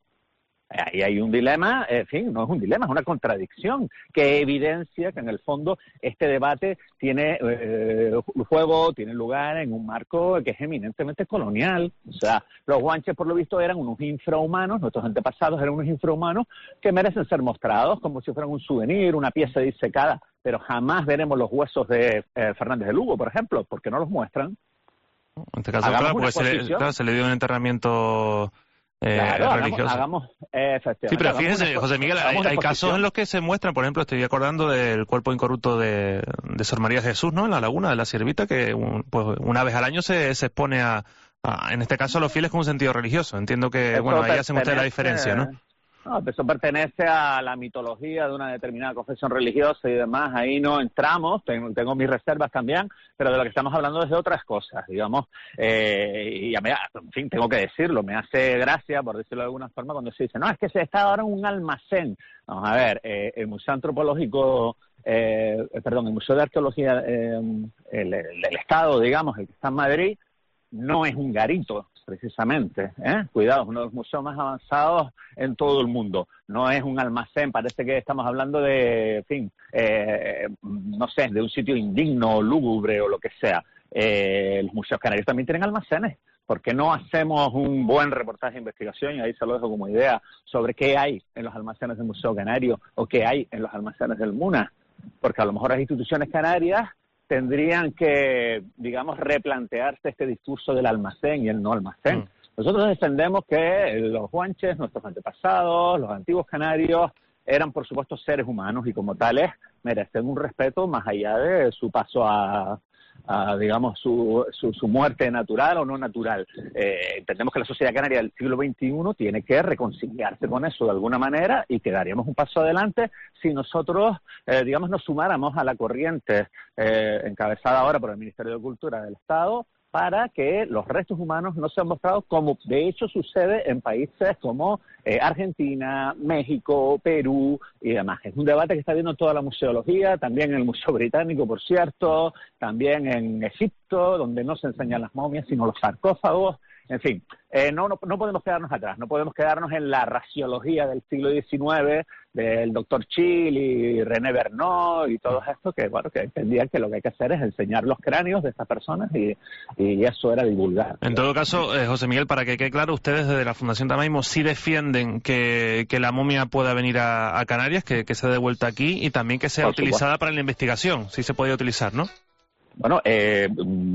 Ahí hay un dilema, en fin, no es un dilema, es una contradicción que evidencia que en el fondo este debate tiene eh, juego, tiene lugar en un marco que es eminentemente colonial. O sea, los guanches por lo visto eran unos infrahumanos, nuestros antepasados eran unos infrahumanos que merecen ser mostrados como si fueran un souvenir, una pieza disecada, pero jamás veremos los huesos de eh, Fernández de Lugo, por ejemplo, porque no los muestran. En este caso, claro, porque se le, claro, se le dio un enterramiento eh, claro, religioso. Hagamos, hagamos, eh, sí, pero fíjense, José Miguel, hay, hay casos en los que se muestran, por ejemplo, estoy acordando del cuerpo incorrupto de, de Sor María Jesús, ¿no? En la laguna de la Ciervita, que un, pues una vez al año se, se expone a, a, en este caso, a los fieles con un sentido religioso. Entiendo que, eso bueno, ahí hacen ustedes la diferencia, ¿no? No, eso pertenece a la mitología de una determinada confesión religiosa y demás. Ahí no entramos, tengo, tengo mis reservas también, pero de lo que estamos hablando es de otras cosas, digamos. Eh, y a mí, en fin, tengo que decirlo, me hace gracia, por decirlo de alguna forma, cuando se dice, no, es que se está ahora en un almacén. Vamos a ver, eh, el Museo Antropológico, eh, perdón, el Museo de Arqueología, eh, el, el, el Estado, digamos, el que está en Madrid, no es un garito, precisamente, ¿eh? Cuidado, uno de los museos más avanzados en todo el mundo. No es un almacén, parece que estamos hablando de, en fin, eh, no sé, de un sitio indigno, lúgubre o lo que sea. Eh, los museos canarios también tienen almacenes. ¿Por qué no hacemos un buen reportaje de investigación, y ahí se lo dejo como idea, sobre qué hay en los almacenes del Museo Canario o qué hay en los almacenes del MUNA? Porque a lo mejor las instituciones canarias tendrían que, digamos, replantearse este discurso del almacén y el no almacén. Mm. Nosotros defendemos que los guanches, nuestros antepasados, los antiguos canarios, eran, por supuesto, seres humanos y como tales merecen un respeto más allá de su paso a, a digamos, su, su, su muerte natural o no natural. Eh, entendemos que la sociedad canaria del siglo veintiuno tiene que reconciliarse con eso de alguna manera y que daríamos un paso adelante si nosotros, eh, digamos, nos sumáramos a la corriente eh, encabezada ahora por el Ministerio de Cultura del Estado para que los restos humanos no sean mostrados como de hecho sucede en países como eh, Argentina, México, Perú y demás. Es un debate que está viendo toda la museología, también en el Museo Británico, por cierto, también en Egipto, donde no se enseñan las momias, sino los sarcófagos. En fin, eh, no, no, no podemos quedarnos atrás, no podemos quedarnos en la raciología del siglo diecinueve, del doctor Chill y René Bernot y todo esto, que bueno, que entendían que lo que hay que hacer es enseñar los cráneos de estas personas y, y eso era divulgar. En todo caso, eh, José Miguel, para que quede claro, ustedes desde la Fundación Tamaimo sí defienden que, que la momia pueda venir a, a Canarias, que, que sea devuelta aquí y también que sea utilizada para la investigación, sí se puede utilizar, ¿no? Bueno, eh,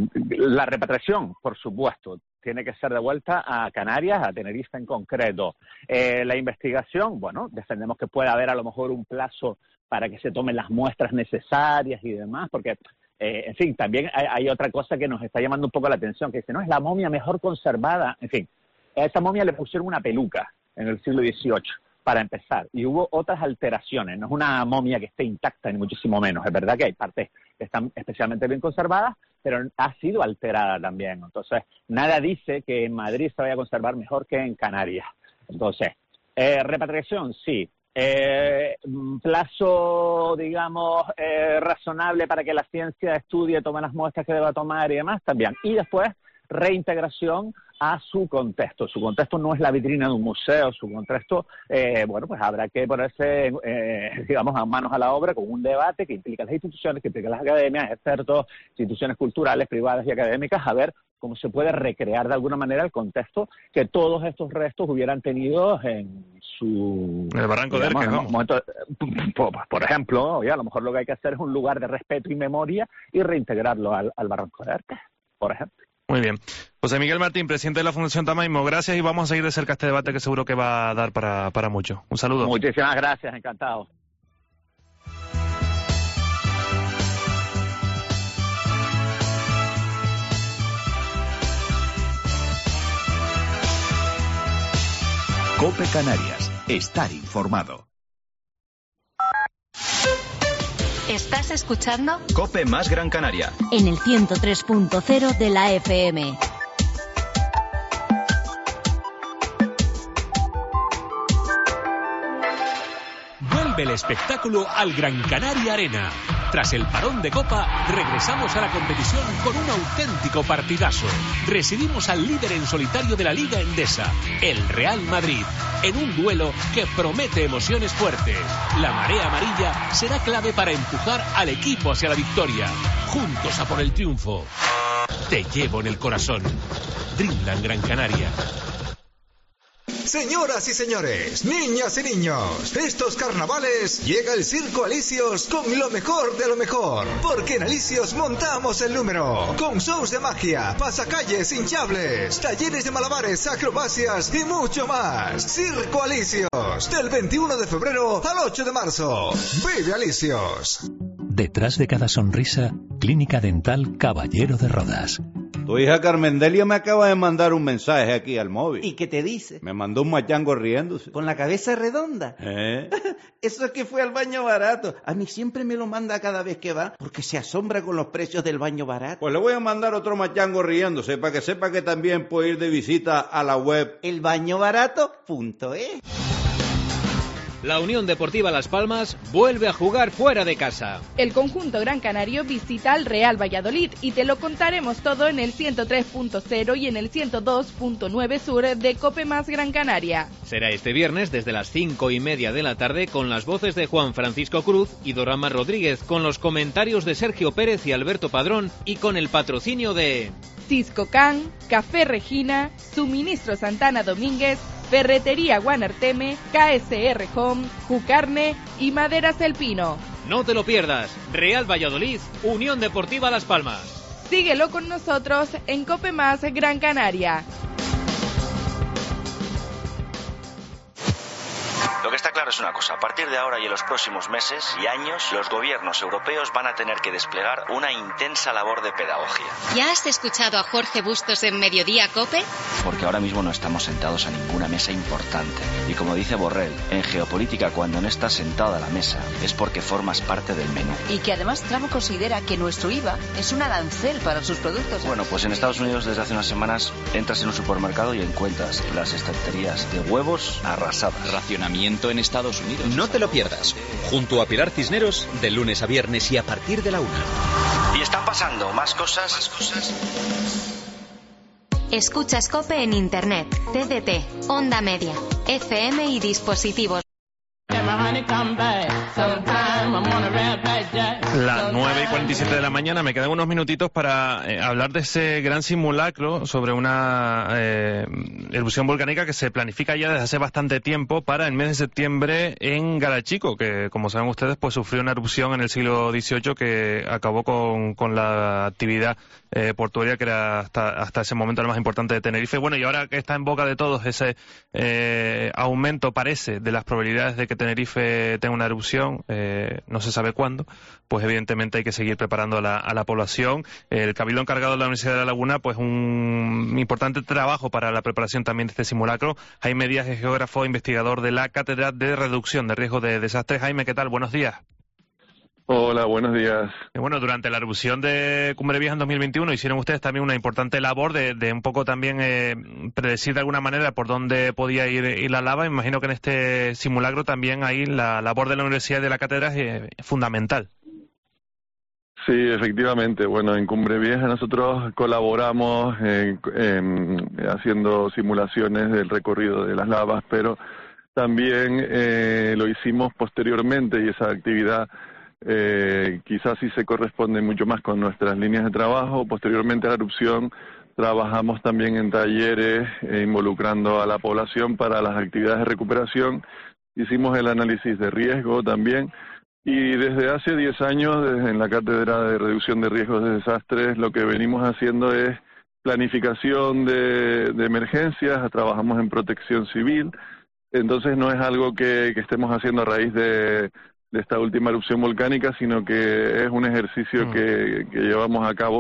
la repatriación, por supuesto, tiene que ser devuelta a Canarias, a Tenerife en concreto. Eh, la investigación, bueno, defendemos que pueda haber a lo mejor un plazo para que se tomen las muestras necesarias y demás, porque, eh, en fin, también hay, hay otra cosa que nos está llamando un poco la atención, que dice, no, es la momia mejor conservada. En fin, a esa momia le pusieron una peluca en el siglo dieciocho. Para empezar, y hubo otras alteraciones, no es una momia que esté intacta ni muchísimo menos, es verdad que hay partes que están especialmente bien conservadas, pero ha sido alterada también, entonces nada dice que en Madrid se vaya a conservar mejor que en Canarias. Entonces, eh, repatriación, sí, eh, plazo, digamos, eh, razonable para que la ciencia estudie, tome las muestras que deba tomar y demás, también, y después reintegración a su contexto. Su contexto no es la vitrina de un museo, su contexto, eh, bueno, pues habrá que ponerse, eh, digamos, a manos a la obra con un debate que implica las instituciones, que implica las academias, expertos, instituciones culturales, privadas y académicas, a ver cómo se puede recrear de alguna manera el contexto que todos estos restos hubieran tenido en su... El barranco digamos, de Erque, momento, por, por ejemplo, oye, a lo mejor lo que hay que hacer es un lugar de respeto y memoria y reintegrarlo al, al barranco de Erque, por ejemplo. Muy bien. José Miguel Martín, presidente de la Fundación Tamaimo, gracias y vamos a seguir de cerca este debate que seguro que va a dar para, para mucho. Un saludo. Muchísimas gracias, encantado. COPE Canarias. Estar informado. ¿Estás escuchando? COPE más Gran Canaria. En el ciento tres punto cero de la F M. Vuelve el espectáculo al Gran Canaria Arena. Tras el parón de Copa, regresamos a la competición con un auténtico partidazo. Recibimos al líder en solitario de la Liga Endesa, el Real Madrid, en un duelo que promete emociones fuertes. La marea amarilla será clave para empujar al equipo hacia la victoria. Juntos a por el triunfo. Te llevo en el corazón. Dreamland Gran Canaria. Señoras y señores, niñas y niños, estos carnavales llega el Circo Alicios con lo mejor de lo mejor, porque en Alicios montamos el número, con shows de magia, pasacalles hinchables, talleres de malabares, acrobacias y mucho más. Circo Alicios, del veintiuno de febrero al ocho de marzo. ¡Vive Alicios! Detrás de cada sonrisa, Clínica Dental Caballero de Rodas. Tu hija Carmendelia me acaba de mandar un mensaje aquí al móvil. ¿Y qué te dice? Me mandó un machango riéndose. ¿Con la cabeza redonda? ¿Eh? Eso es que fue al baño barato. A mí siempre me lo manda cada vez que va, porque se asombra con los precios del baño barato. Pues le voy a mandar otro machango riéndose, para que sepa que también puede ir de visita a la web el baño barato punto es. La Unión Deportiva Las Palmas vuelve a jugar fuera de casa. El conjunto gran canario visita al Real Valladolid y te lo contaremos todo en el ciento tres punto cero y en el ciento dos punto nueve sur de COPE más Gran Canaria. Será este viernes desde las cinco y media de la tarde con las voces de Juan Francisco Cruz y Dorama Rodríguez, con los comentarios de Sergio Pérez y Alberto Padrón y con el patrocinio de Cisco Can, Café Regina, Suministro Santana Domínguez, Ferretería Guanarteme, K S R Home, Jucarne y Maderas El Pino. No te lo pierdas. Real Valladolid, Unión Deportiva Las Palmas. Síguelo con nosotros en COPE más Gran Canaria. Lo que está claro es una cosa, a partir de ahora y en los próximos meses y años, los gobiernos europeos van a tener que desplegar una intensa labor de pedagogía. ¿Ya has escuchado a Jorge Bustos en Mediodía COPE? Porque ahora mismo no estamos sentados a ninguna mesa importante. Y como dice Borrell, en geopolítica cuando no estás sentado a la mesa es porque formas parte del menú. Y que además Trump considera que nuestro I V A es un arancel para sus productos. Bueno, pues en Estados Unidos desde hace unas semanas entras en un supermercado y encuentras las estanterías de huevos arrasadas. Racionamiento en Estados Unidos. No te lo pierdas. Junto a Pilar Cisneros, de lunes a viernes y a partir de la una. Y están pasando más cosas. Más cosas. Escuchas COPE en Internet, T D T, Onda Media, F M y dispositivos. Las nueve y cuarenta y siete de la mañana, me quedan unos minutitos para eh, hablar de ese gran simulacro sobre una eh, erupción volcánica que se planifica ya desde hace bastante tiempo para el mes de septiembre en Garachico, que como saben ustedes pues sufrió una erupción en el siglo dieciocho que acabó con, con la actividad eh, portuaria que era hasta, hasta ese momento la más importante de Tenerife. Bueno, y ahora que está en boca de todos ese eh, aumento, parece, de las probabilidades de que Tenerife tenga una erupción, eh, no se sabe cuándo, pues evidentemente hay que seguir preparando a la, a la población. El cabildo encargado de la Universidad de La Laguna, pues un importante trabajo para la preparación también de este simulacro. Jaime Díaz es geógrafo, investigador de la Cátedra de Reducción de Riesgo de Desastres. Jaime, ¿qué tal? Buenos días. Hola, buenos días. Y bueno, durante la erupción de Cumbre Vieja en dos mil veintiuno hicieron ustedes también una importante labor de, de un poco también eh, predecir de alguna manera por dónde podía ir, ir la lava. Me imagino que en este simulacro también ahí la labor de la Universidad y de la Cátedra es eh, fundamental. Sí, efectivamente. Bueno, en Cumbre Vieja nosotros colaboramos en, en, haciendo simulaciones del recorrido de las lavas, pero también eh, lo hicimos posteriormente y esa actividad Eh, quizás sí se corresponde mucho más con nuestras líneas de trabajo. Posteriormente a la erupción trabajamos también en talleres eh, involucrando a la población para las actividades de recuperación. Hicimos el análisis de riesgo también y desde hace diez años desde en la Cátedra de Reducción de Riesgos de Desastres lo que venimos haciendo es planificación de, de emergencias, trabajamos en protección civil. Entonces no es algo que, que estemos haciendo a raíz de de esta última erupción volcánica, sino que es un ejercicio mm. que, que llevamos a cabo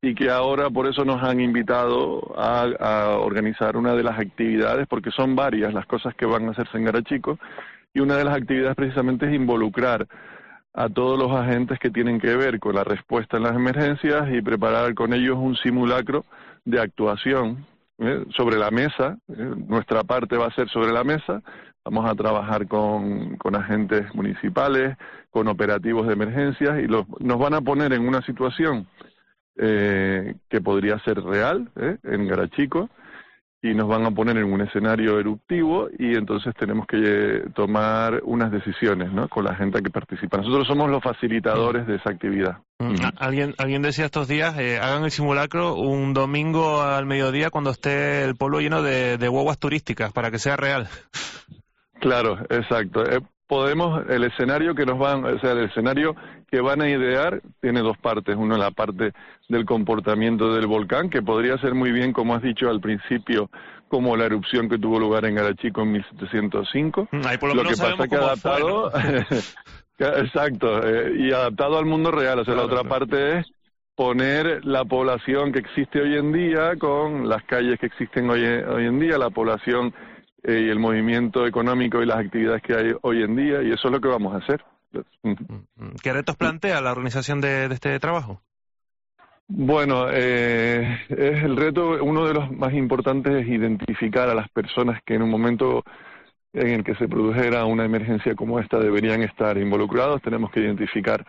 y que ahora por eso nos han invitado a, a organizar una de las actividades, porque son varias las cosas que van a hacerse en Garachico, y una de las actividades precisamente es involucrar a todos los agentes que tienen que ver con la respuesta en las emergencias y preparar con ellos un simulacro de actuación ¿eh? sobre la mesa. ¿eh? Nuestra parte va a ser sobre la mesa. Vamos a trabajar con, con agentes municipales, con operativos de emergencias, y los, nos van a poner en una situación eh, que podría ser real ¿eh? en Garachico, y nos van a poner en un escenario eruptivo, y entonces tenemos que eh, tomar unas decisiones, ¿no?, con la gente que participa. Nosotros somos los facilitadores de esa actividad. Mm. Alguien alguien decía estos días, eh, hagan el simulacro un domingo al mediodía cuando esté el pueblo lleno de, de guaguas turísticas, para que sea real. Claro, exacto. Eh, podemos, el escenario que nos van, o sea, el escenario que van a idear tiene dos partes. Uno, la parte del comportamiento del volcán, que podría ser muy bien, como has dicho al principio, como la erupción que tuvo lugar en Garachico en mil setecientos cinco. Ahí por lo, lo menos que pasa que adaptado, fue, ¿no? Exacto, eh, y adaptado al mundo real. O sea, claro, la otra claro. parte es poner la población que existe hoy en día con las calles que existen hoy, hoy en día, la población eh, y el movimiento económico y las actividades que hay hoy en día, y eso es lo que vamos a hacer. ¿Qué retos plantea la organización de, de este trabajo? Bueno, eh, es el reto, uno de los más importantes es identificar a las personas que en un momento en el que se produjera una emergencia como esta deberían estar involucrados. Tenemos que identificar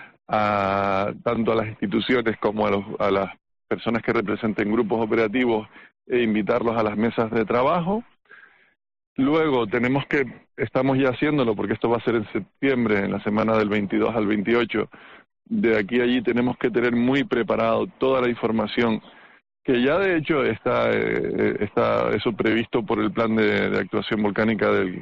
a, tanto a las instituciones como a, los, a las personas que representen grupos operativos e invitarlos a las mesas de trabajo. Luego tenemos que, estamos ya haciéndolo porque esto va a ser en septiembre, en la semana del veintidós al veintiocho, de aquí a allí tenemos que tener muy preparado toda la información que ya de hecho está eh, está eso previsto por el plan de, de actuación volcánica del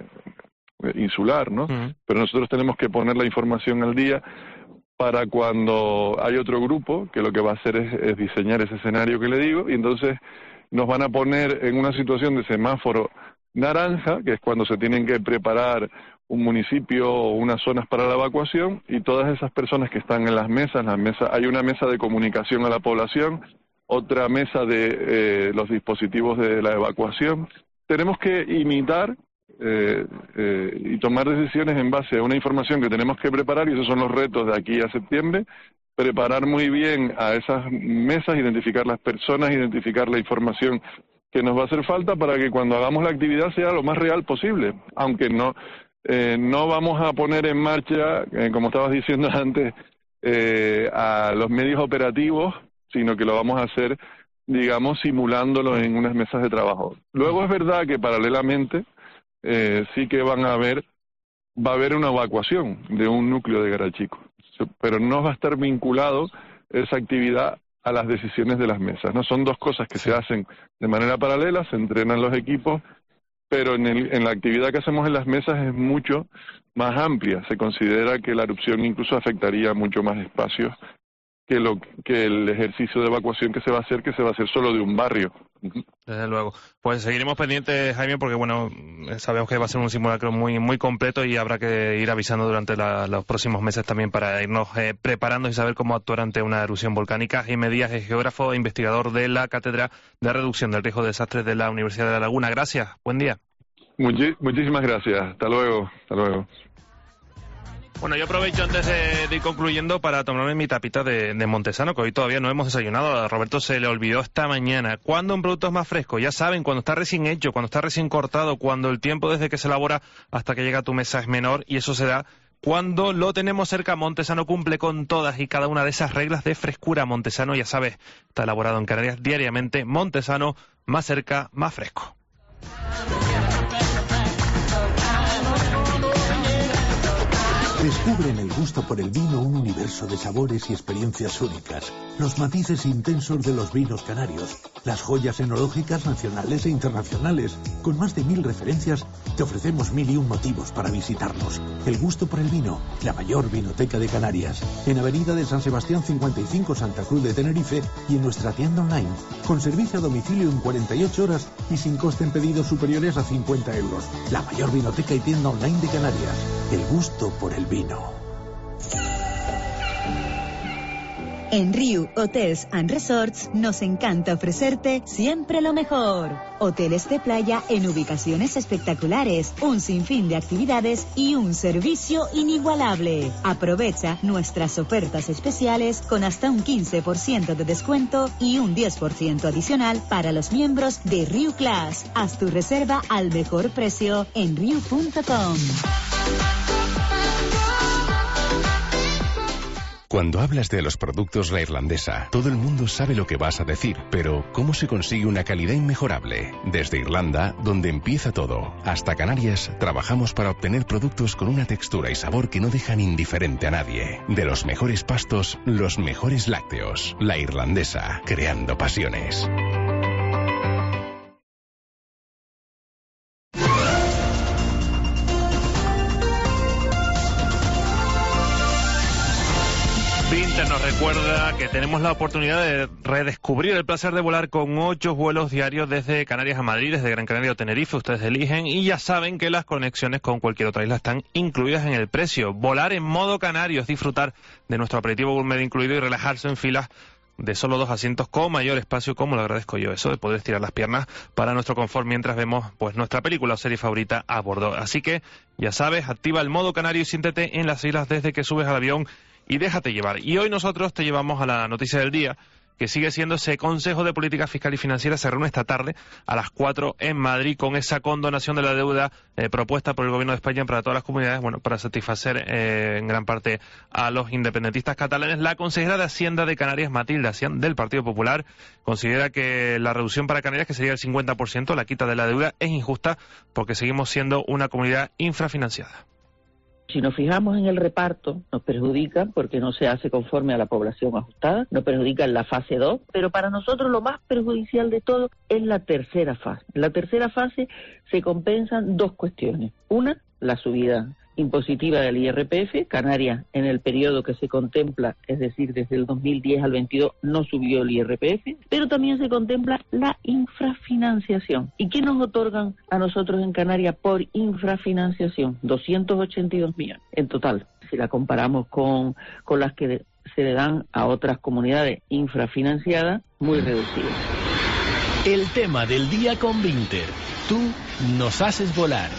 de, insular, ¿no? Uh-huh. Pero nosotros tenemos que poner la información al día para cuando hay otro grupo que lo que va a hacer es, es diseñar ese escenario que le digo, y entonces nos van a poner en una situación de semáforo naranja, que es cuando se tienen que preparar un municipio o unas zonas para la evacuación, y todas esas personas que están en las mesas, las mesas, hay una mesa de comunicación a la población, otra mesa de eh, los dispositivos de la evacuación. Tenemos que imitar eh, eh, y tomar decisiones en base a una información que tenemos que preparar, y esos son los retos de aquí a septiembre. Preparar muy bien a esas mesas, identificar las personas, identificar la información que nos va a hacer falta para que cuando hagamos la actividad sea lo más real posible, aunque no eh, no vamos a poner en marcha, eh, como estabas diciendo antes, eh, a los medios operativos, sino que lo vamos a hacer, digamos, simulándolo en unas mesas de trabajo. Luego es verdad que paralelamente eh, sí que van a haber, va a haber una evacuación de un núcleo de Garachico, pero no va a estar vinculado esa actividad a las decisiones de las mesas, ¿no? Son dos cosas que se hacen de manera paralela, se entrenan los equipos, pero en, el, en la actividad que hacemos en las mesas es mucho más amplia. Se considera que la erupción incluso afectaría mucho más espacios que lo que el ejercicio de evacuación que se va a hacer, que se va a hacer solo de un barrio. Desde luego. Pues seguiremos pendientes, Jaime, porque bueno, sabemos que va a ser un simulacro muy muy completo y habrá que ir avisando durante la, los próximos meses también para irnos eh, preparando y saber cómo actuar ante una erupción volcánica. Jaime Díaz es geógrafo e investigador de la Cátedra de Reducción del Riesgo de Desastres de la Universidad de La Laguna. Gracias. Buen día. Muchi- muchísimas gracias. Hasta luego. Hasta luego. Bueno, yo aprovecho antes de, de ir concluyendo para tomarme mi tapita de, de Montesano, que hoy todavía no hemos desayunado. A Roberto se le olvidó esta mañana. ¿Cuándo un producto es más fresco? Ya saben, cuando está recién hecho, cuando está recién cortado, cuando el tiempo desde que se elabora hasta que llega a tu mesa es menor, y eso se da cuando lo tenemos cerca. Montesano cumple con todas y cada una de esas reglas de frescura. Montesano, ya sabes, está elaborado en Canarias diariamente. Montesano, más cerca, más fresco. Descubre en el gusto por el vino un universo de sabores y experiencias únicas, los matices intensos de los vinos canarios, las joyas enológicas nacionales e internacionales. Con más de mil referencias, te ofrecemos mil y un motivos para visitarnos. El gusto por el vino, la mayor vinoteca de Canarias, en Avenida de San Sebastián cincuenta y cinco, Santa Cruz de Tenerife, y en nuestra tienda online, con servicio a domicilio en cuarenta y ocho horas y sin coste en pedidos superiores a cincuenta euros. La mayor vinoteca y tienda online de Canarias. El gusto por el vino. En Riu Hotels and Resorts nos encanta ofrecerte siempre lo mejor. Hoteles de playa en ubicaciones espectaculares, un sinfín de actividades y un servicio inigualable. Aprovecha nuestras ofertas especiales con hasta un quince por ciento de descuento y un diez por ciento adicional para los miembros de Riu Class. Haz tu reserva al mejor precio en riu punto com. Cuando hablas de los productos La Irlandesa, todo el mundo sabe lo que vas a decir, pero ¿cómo se consigue una calidad inmejorable? Desde Irlanda, donde empieza todo, hasta Canarias, trabajamos para obtener productos con una textura y sabor que no dejan indiferente a nadie. De los mejores pastos, los mejores lácteos. La Irlandesa, creando pasiones. Nos recuerda que tenemos la oportunidad de redescubrir el placer de volar con ocho vuelos diarios desde Canarias a Madrid, desde Gran Canaria o Tenerife. Ustedes eligen y ya saben que las conexiones con cualquier otra isla están incluidas en el precio. Volar en modo canario es disfrutar de nuestro aperitivo gourmet incluido y relajarse en filas de solo dos asientos con mayor espacio, como lo agradezco yo, eso de poder estirar las piernas para nuestro confort mientras vemos pues nuestra película o serie favorita a bordo. Así que, ya sabes, activa el modo canario y siéntete en las islas desde que subes al avión y déjate llevar. Y hoy nosotros te llevamos a la noticia del día, que sigue siendo ese Consejo de Política Fiscal y Financiera. Se reúne esta tarde a las cuatro en Madrid con esa condonación de la deuda eh, propuesta por el Gobierno de España para todas las comunidades, bueno, para satisfacer eh, en gran parte a los independentistas catalanes. La consejera de Hacienda de Canarias, Matilde Asián, del Partido Popular, considera que la reducción para Canarias, que sería el cincuenta por ciento, la quita de la deuda, es injusta porque seguimos siendo una comunidad infrafinanciada. Si nos fijamos en el reparto, nos perjudica porque no se hace conforme a la población ajustada, nos perjudica en la fase dos, pero para nosotros lo más perjudicial de todo es la tercera fase. En la tercera fase se compensan dos cuestiones. Una, la subida impositiva del I R P F. Canarias, en el periodo que se contempla, es decir, desde el dos mil diez al veintidós, no subió el I R P F, pero también se contempla la infrafinanciación. ¿Y qué nos otorgan a nosotros en Canarias por infrafinanciación? doscientos ochenta y dos millones en total. Si la comparamos con, con las que se le dan a otras comunidades infrafinanciadas, muy reducidas. El tema del día con Vinter. Tú nos haces volar.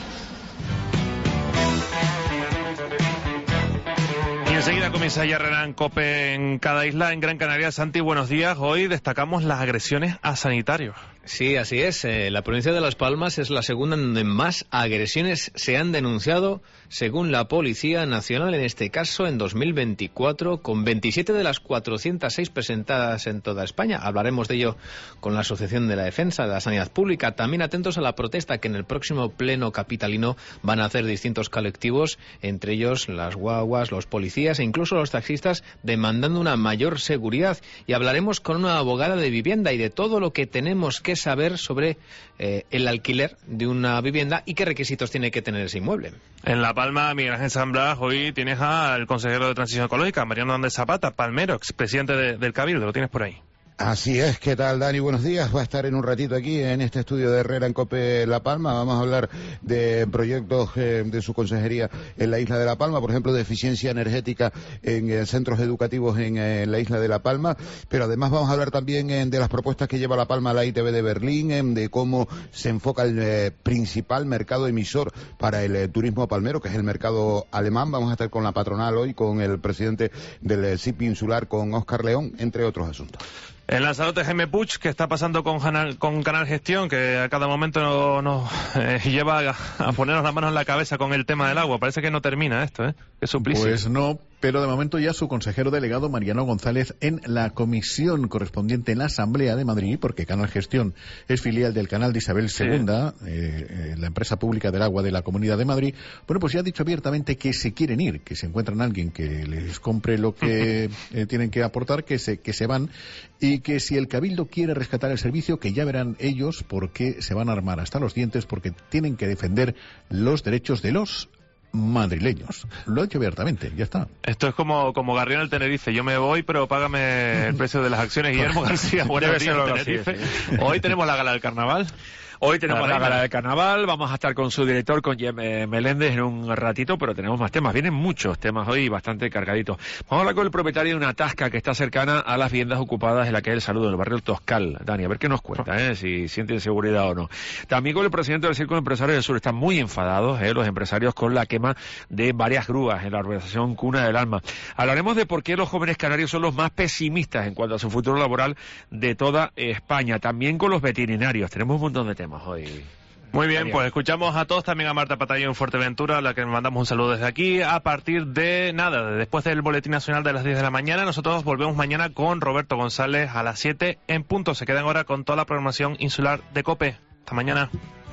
Y enseguida comienza ya Herrera en COPE en cada isla en Gran Canaria. Santi, buenos días. Hoy destacamos las agresiones a sanitarios. Sí, así es. Eh, la provincia de Las Palmas es la segunda en donde más agresiones se han denunciado, según la Policía Nacional, en este caso en dos mil veinticuatro, con veintisiete de las cuatrocientas seis presentadas en toda España. Hablaremos de ello con la Asociación de la Defensa de la Sanidad Pública. También atentos a la protesta que en el próximo pleno capitalino van a hacer distintos colectivos, entre ellos las guaguas, los policías e incluso los taxistas, demandando una mayor seguridad. Y hablaremos con una abogada de vivienda y de todo lo que tenemos que saber sobre eh, el alquiler de una vivienda y qué requisitos tiene que tener ese inmueble. En La Palma, Miguel Ángel San Blas, hoy tienes al consejero de Transición Ecológica, Mariano Andrés Zapata, palmero, expresidente de, del Cabildo. Lo tienes por ahí. Así es, ¿qué tal, Dani? Buenos días. Va a estar en un ratito aquí en este estudio de Herrera en COPE La Palma. Vamos a hablar de proyectos eh, de su consejería en la isla de La Palma, por ejemplo, de eficiencia energética en eh, centros educativos en, eh, en la isla de La Palma, pero además vamos a hablar también eh, de las propuestas que lleva La Palma a la I T B de Berlín, eh, de cómo se enfoca el eh, principal mercado emisor para el eh, turismo palmero, que es el mercado alemán. Vamos a estar con la patronal hoy, con el presidente del eh, C I P Insular, con Óscar León, entre otros asuntos. El Lanzarote Jaime Puig, ¿qué está pasando con Canal, con Canal Gestión? Que a cada momento nos eh, lleva a, a ponernos las manos en la cabeza con el tema del agua. Parece que no termina esto, ¿eh? Qué suplicio. Pues no, pero de momento ya su consejero delegado, Mariano González, en la comisión correspondiente en la Asamblea de Madrid, porque Canal Gestión es filial del canal de Isabel segunda, sí. eh, eh, la empresa pública del agua de la Comunidad de Madrid, bueno, pues ya ha dicho abiertamente que se quieren ir, que se encuentran a alguien que les compre lo que eh, tienen que aportar, que se, que se van, y que si el Cabildo quiere rescatar el servicio, que ya verán ellos por qué se van a armar hasta los dientes, porque tienen que defender los derechos de los madrileños. Lo ha hecho abiertamente, ya está. Esto es como, como Garrión al Tenerife. Yo me voy, pero págame el precio de las acciones. Guillermo García, buenos días, Tenerife. Sí, sí. Hoy tenemos la gala del carnaval. Hoy tenemos la, la gala reina. de carnaval, vamos a estar con su director, con Jem eh, Meléndez, en un ratito, pero tenemos más temas. Vienen muchos temas hoy, bastante cargaditos. Vamos a hablar con el propietario de una tasca que está cercana a las viviendas ocupadas en la calle del Saludo, del barrio Toscal. Dani, a ver qué nos cuenta, ¿eh? Si sienten seguridad o no. También con el presidente del Círculo de Empresarios del Sur. Están muy enfadados, ¿eh? Los empresarios, con la quema de varias grúas en la organización Cuna del Alma. Hablaremos de por qué los jóvenes canarios son los más pesimistas en cuanto a su futuro laboral de toda España. También con los veterinarios. Tenemos un montón de temas hoy. Muy bien, pues escuchamos a todos, también a Marta Patayo en Fuerteventura, a la que mandamos un saludo desde aquí. A partir de nada, después del Boletín Nacional de las diez de la mañana, nosotros volvemos mañana con Roberto González a las siete en punto. Se quedan ahora con toda la programación insular de COPE. Hasta mañana.